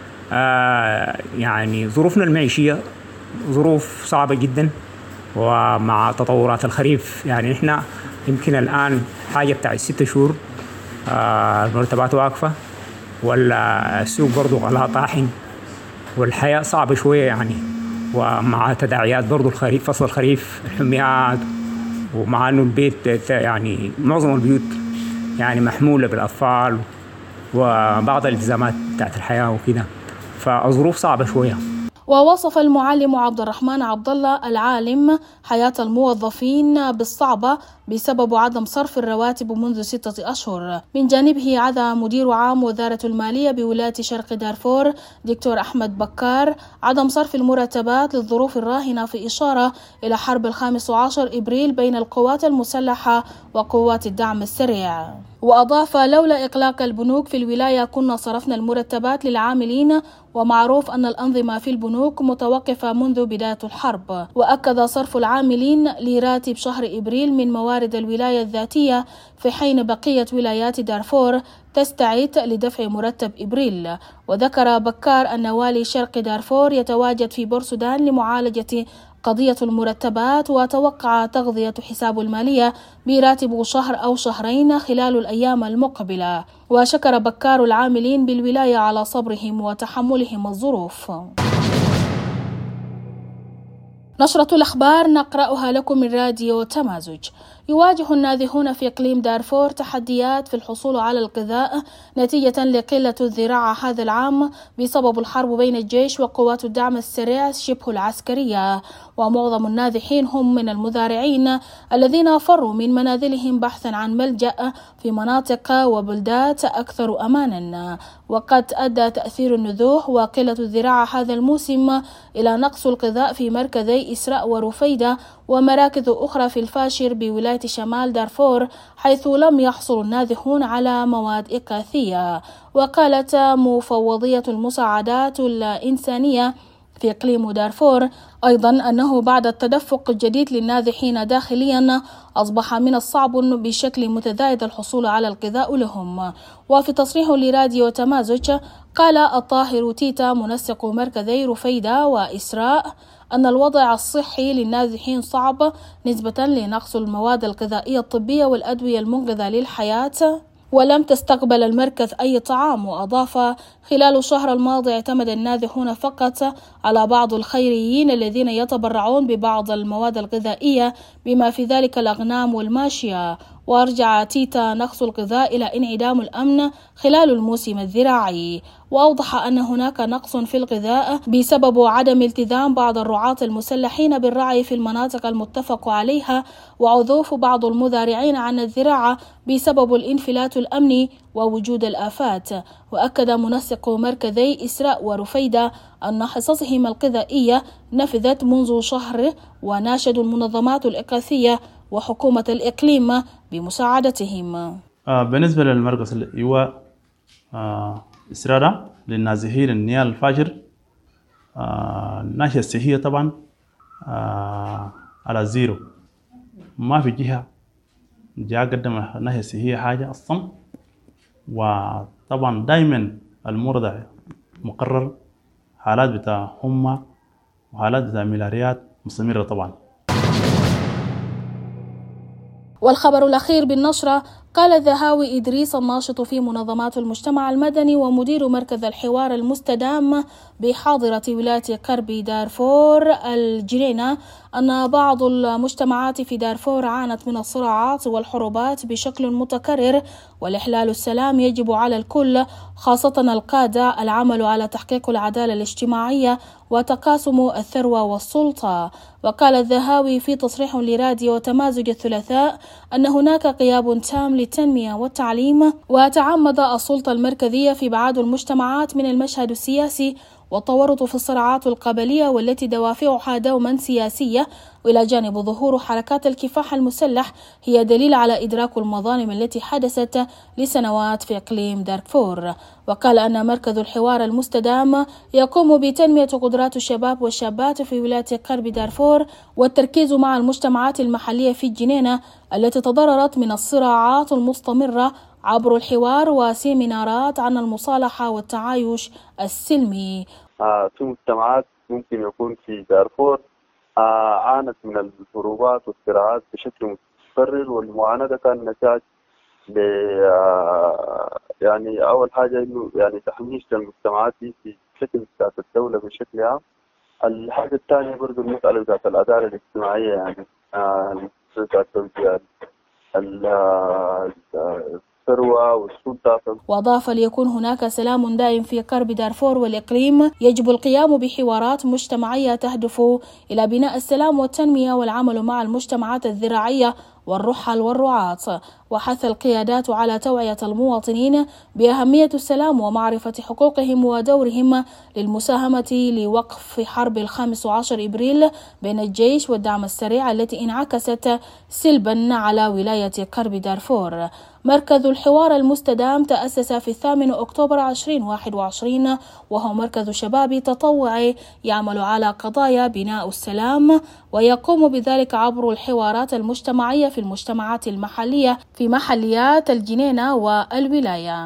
يعني ظروفنا المعيشية ظروف صعبة جدا، ومع تطورات الخريف يعني نحن يمكن الآن حاجة بتاع 6 شهور المرتبات واقفة، والسوق برضو غلاء طاحن، والحياة صعبة شوية يعني، ومع تداعيات برضو الخريف، فصل الخريف، الحميات، ومع أنه البيت يعني معظم البيوت يعني محمولة بالأطفال وبعض الالتزامات بتاعت الحياة وكده، فالظروف صعبة شوية. ووصف المعلم عبد الرحمن عبد الله العالم حياة الموظفين بالصعبة بسبب عدم صرف الرواتب منذ 6 أشهر. من جانبه عزا مدير عام وزارة المالية بولاية شرق دارفور دكتور أحمد بكار عدم صرف المرتبات للظروف الراهنة، في إشارة إلى حرب 15 إبريل بين القوات المسلحة وقوات الدعم السريع. وأضاف: لولا إغلاق البنوك في الولاية كنا صرفنا المرتبات للعاملين، ومعروف أن الأنظمة في البنوك متوقفة منذ بداية الحرب. وأكد صرف العاملين لراتب شهر إبريل من موارد الولاية الذاتية، في حين بقية ولايات دارفور تستعد لدفع مرتب إبريل. وذكر بكار أن والي شرق دارفور يتواجد في بورسودان لمعالجة قضية المرتبات، وتوقع تغذية حساب المالية براتب شهر أو شهرين خلال الأيام المقبلة. وشكر بكار العاملين بالولاية على صبرهم وتحملهم الظروف. نشرة الأخبار نقرأها لكم من راديو تمازج. يواجه النازحون في إقليم دارفور تحديات في الحصول على الغذاء نتيجة لقلة الزراعة هذا العام بسبب الحرب بين الجيش وقوات الدعم السريع شبه العسكرية، ومعظم النازحين هم من المزارعين الذين فروا من منازلهم بحثا عن ملجأ في مناطق وبلدات أكثر أمانا. وقد أدى تأثير النزوح وقلة الزراعة هذا الموسم إلى نقص الغذاء في مركزي إسراء ورفيدة ومراكز أخرى في الفاشر بولاية شمال دارفور، حيث لم يحصل النازحون على مواد إغاثية. وقالت مفوضية المساعدات الإنسانية في إقليم دارفور أيضا أنه بعد التدفق الجديد للنازحين داخليا أصبح من الصعب بشكل متزايد الحصول على الغذاء لهم. وفي تصريح لراديو تمازج قال الطاهر تيتا منسق مركزي رفيدة وإسراء أن الوضع الصحي للنازحين صعب نسبة لنقص المواد الغذائية الطبية والأدوية المنقذة للحياة، ولم تستقبل المركز أي طعام. وأضاف خلال الشهر الماضي اعتمد النازحون فقط على بعض الخيريين الذين يتبرعون ببعض المواد الغذائية بما في ذلك الأغنام والماشية. وأرجع تيتا نقص الغذاء إلى انعدام الأمن خلال الموسم الزراعي، وأوضح أن هناك نقص في الغذاء بسبب عدم التزام بعض الرعاة المسلحين بالرعي في المناطق المتفق عليها وعزوف بعض المزارعين عن الزراعة بسبب الانفلات الأمني ووجود الآفات. وأكد منسق مركزي إسراء ورفيدة أن حصصهم الغذائية نفذت منذ شهر، وناشد المنظمات الإغاثية وحكومة الإقليم بمساعدتهم. بالنسبة للمركز الإيواء إسرارة للنازحين النيال الفاجر، الناحية الصحية طبعا على زيرو، ما في جهة جاء قدم الناحية الصحية حاجة أصلا. وطبعا دائما المرضى مقرر حالات بتاع حمى وحالات بتاع ملاريات مستمرة طبعا. والخبر الأخير بالنشرة قال الذهاوي إدريس الناشط في منظمات المجتمع المدني ومدير مركز الحوار المستدام بحاضرة ولاية كربي دارفور الجنينة أن بعض المجتمعات في دارفور عانت من الصراعات والحروبات بشكل متكرر، والإحلال السلام يجب على الكل خاصة القادة العمل على تحقيق العدالة الاجتماعية وتقاسم الثروة والسلطة. وقال الذهاوي في تصريح لراديو تمازج الثلاثاء أن هناك غياب تام للتنمية والتعليم، وتعمد السلطة المركزية في إبعاد المجتمعات من المشهد السياسي والتورط في الصراعات القبلية والتي دوافعها دوما سياسية، وإلى جانب ظهور حركات الكفاح المسلح هي دليل على إدراك المظالم التي حدثت لسنوات في إقليم دارفور. وقال أن مركز الحوار المستدام يقوم بتنمية قدرات الشباب والشابات في ولاية كربي دارفور والتركيز مع المجتمعات المحلية في الجنينة التي تضررت من الصراعات المستمرة عبر الحوار وسيمينارات عن المصالحة والتعايش السلمي. في مجتمعات ممكن يكون في دارفور عانت من الحروبات والصراعات بشكل متكرر، والمعاناة كان نتاج يعني أول حاجة إنه يعني تحميش المجتمعات دي في شكل بتاعت الدولة بشكل عام. الحاجة الثانية برضو المسألة بتاعت العدالة الاجتماعية، يعني بتاعت الثروة والسلطة. وأضاف ليكون هناك سلام دائم في كربي دارفور والإقليم يجب القيام بحوارات مجتمعية تهدف إلى بناء السلام والتنمية والعمل مع المجتمعات الزراعية والرحل والرعاة، وحث القيادات على توعية المواطنين بأهمية السلام ومعرفة حقوقهم ودورهم للمساهمة لوقف حرب 15 إبريل بين الجيش والدعم السريع التي انعكست سلبا على ولاية كربي دارفور. مركز الحوار المستدام تأسس في 8 أكتوبر 2021 وهو مركز شبابي تطوعي يعمل على قضايا بناء السلام، ويقوم بذلك عبر الحوارات المجتمعية في المجتمعات المحلية في محليات الجنينة والولاية.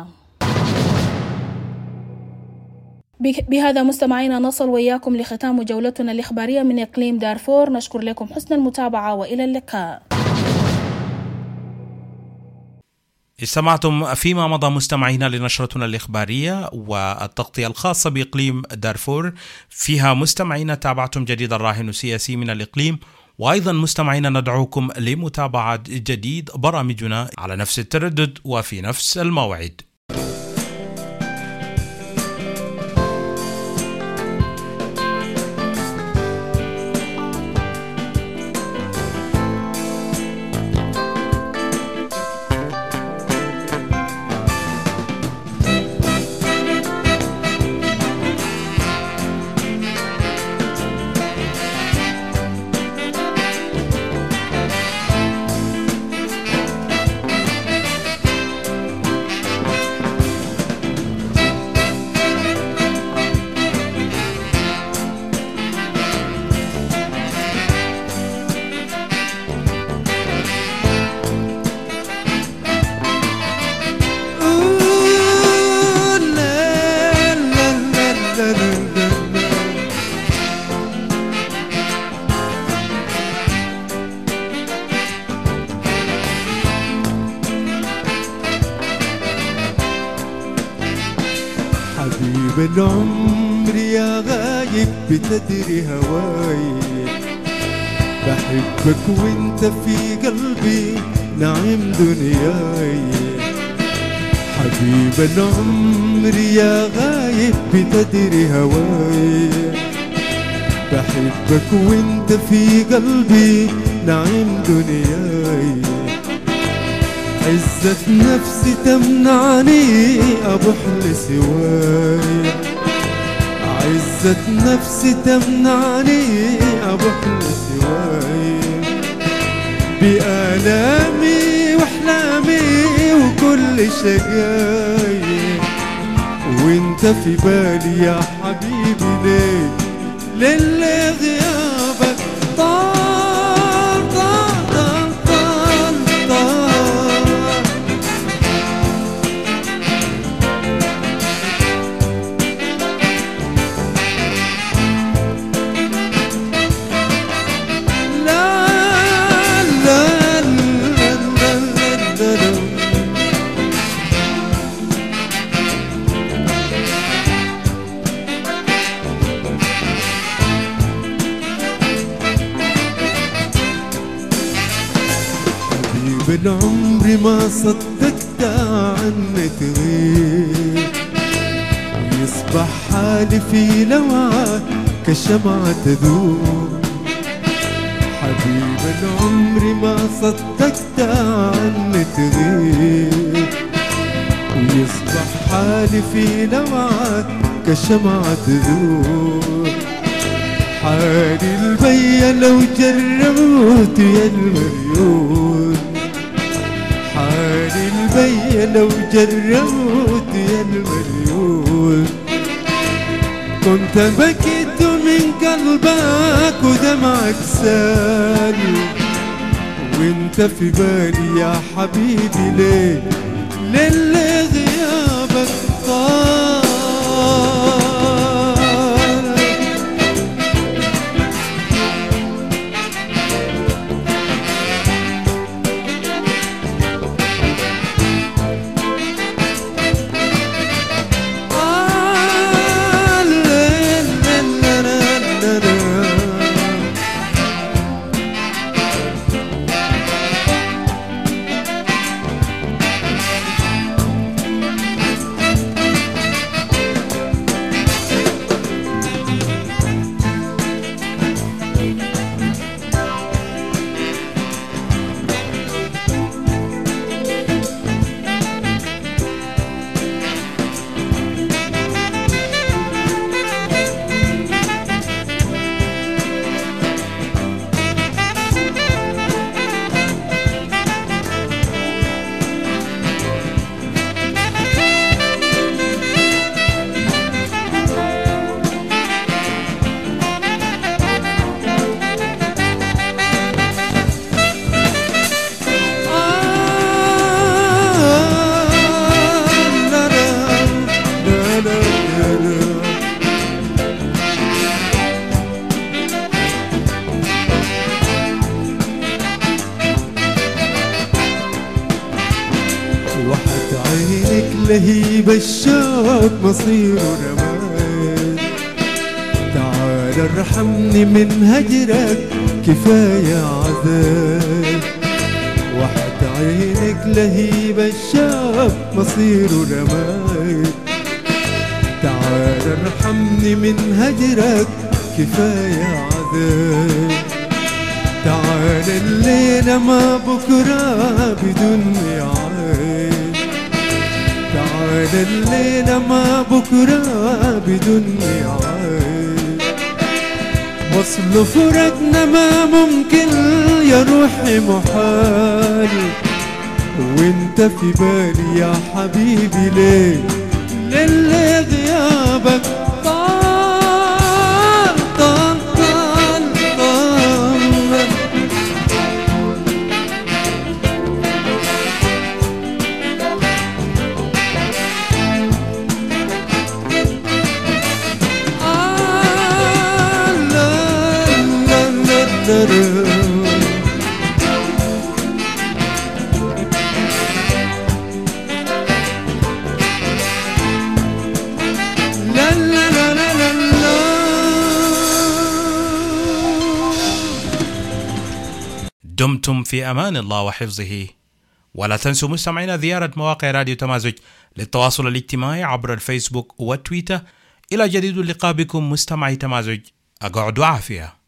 بهذا مستمعينا نصل وإياكم لختام جولتنا الإخبارية من إقليم دارفور. نشكر لكم حسن المتابعة وإلى اللقاء. استمعتم فيما مضى مستمعينا لنشرتنا الإخبارية والتغطية الخاصة بإقليم دارفور، فيها مستمعينا تابعتم جديد الراهن السياسي من الإقليم، وأيضا مستمعينا ندعوكم لمتابعة جديد برامجنا على نفس التردد وفي نفس الموعد. حبيب العمر يا غايب بتدري هواي، بحبك وانت في قلبي نعيم دنياي. حبيب العمر يا غايب بتدري هواي، بحبك وانت في قلبي نعيم دنياي. عزة نفسي تمنعني أبوح لسواي، عزة نفسي تمنعني أبوح لسواي. بآلامي وأحلامي وكل شقاي، وانت في بالي يا حبيبي ليه للي غيابك طال طال طال طال طال. لا لا لا لا لا لا. بالعمر ما صدقت عني تغيب، يصبح حالي في لوعة كشمعة تذوب. حبيب العمر ما صدقت عني تغيب، ويصبح حالي في لوعة كشمعة تذوب. حالي البيا لو جربت يا المريون، حالي البيا لو جربت يا المليون. كنت بكيت من قلبك ودمعك سال، وانت في بالي يا حبيبي ليه للي غيابك طال. لهيب الشوق مصير رماد. تعال ارحمني من هجرك كفاية عذاب، وحد عينك لهيب الشوق مصير رماد. تعال ارحمني من هجرك كفاية عذاب. تعال الليلة ما بكرة بدون عين. تعال الليلة ما بكرة بدون عين. وصل فرقنا ما ممكن يا روحي محال، وانت في بالي يا حبيبي ليه للي غيابك طال طال طال طال. دمتم في أمان الله وحفظه. ولا تنسوا مستمعينا زيارة مواقع راديو تمازج للتواصل الاجتماعي عبر الفيسبوك والتويتر. إلى جديد اللقاء بكم مستمعي تمازج، أقعدوا عافية.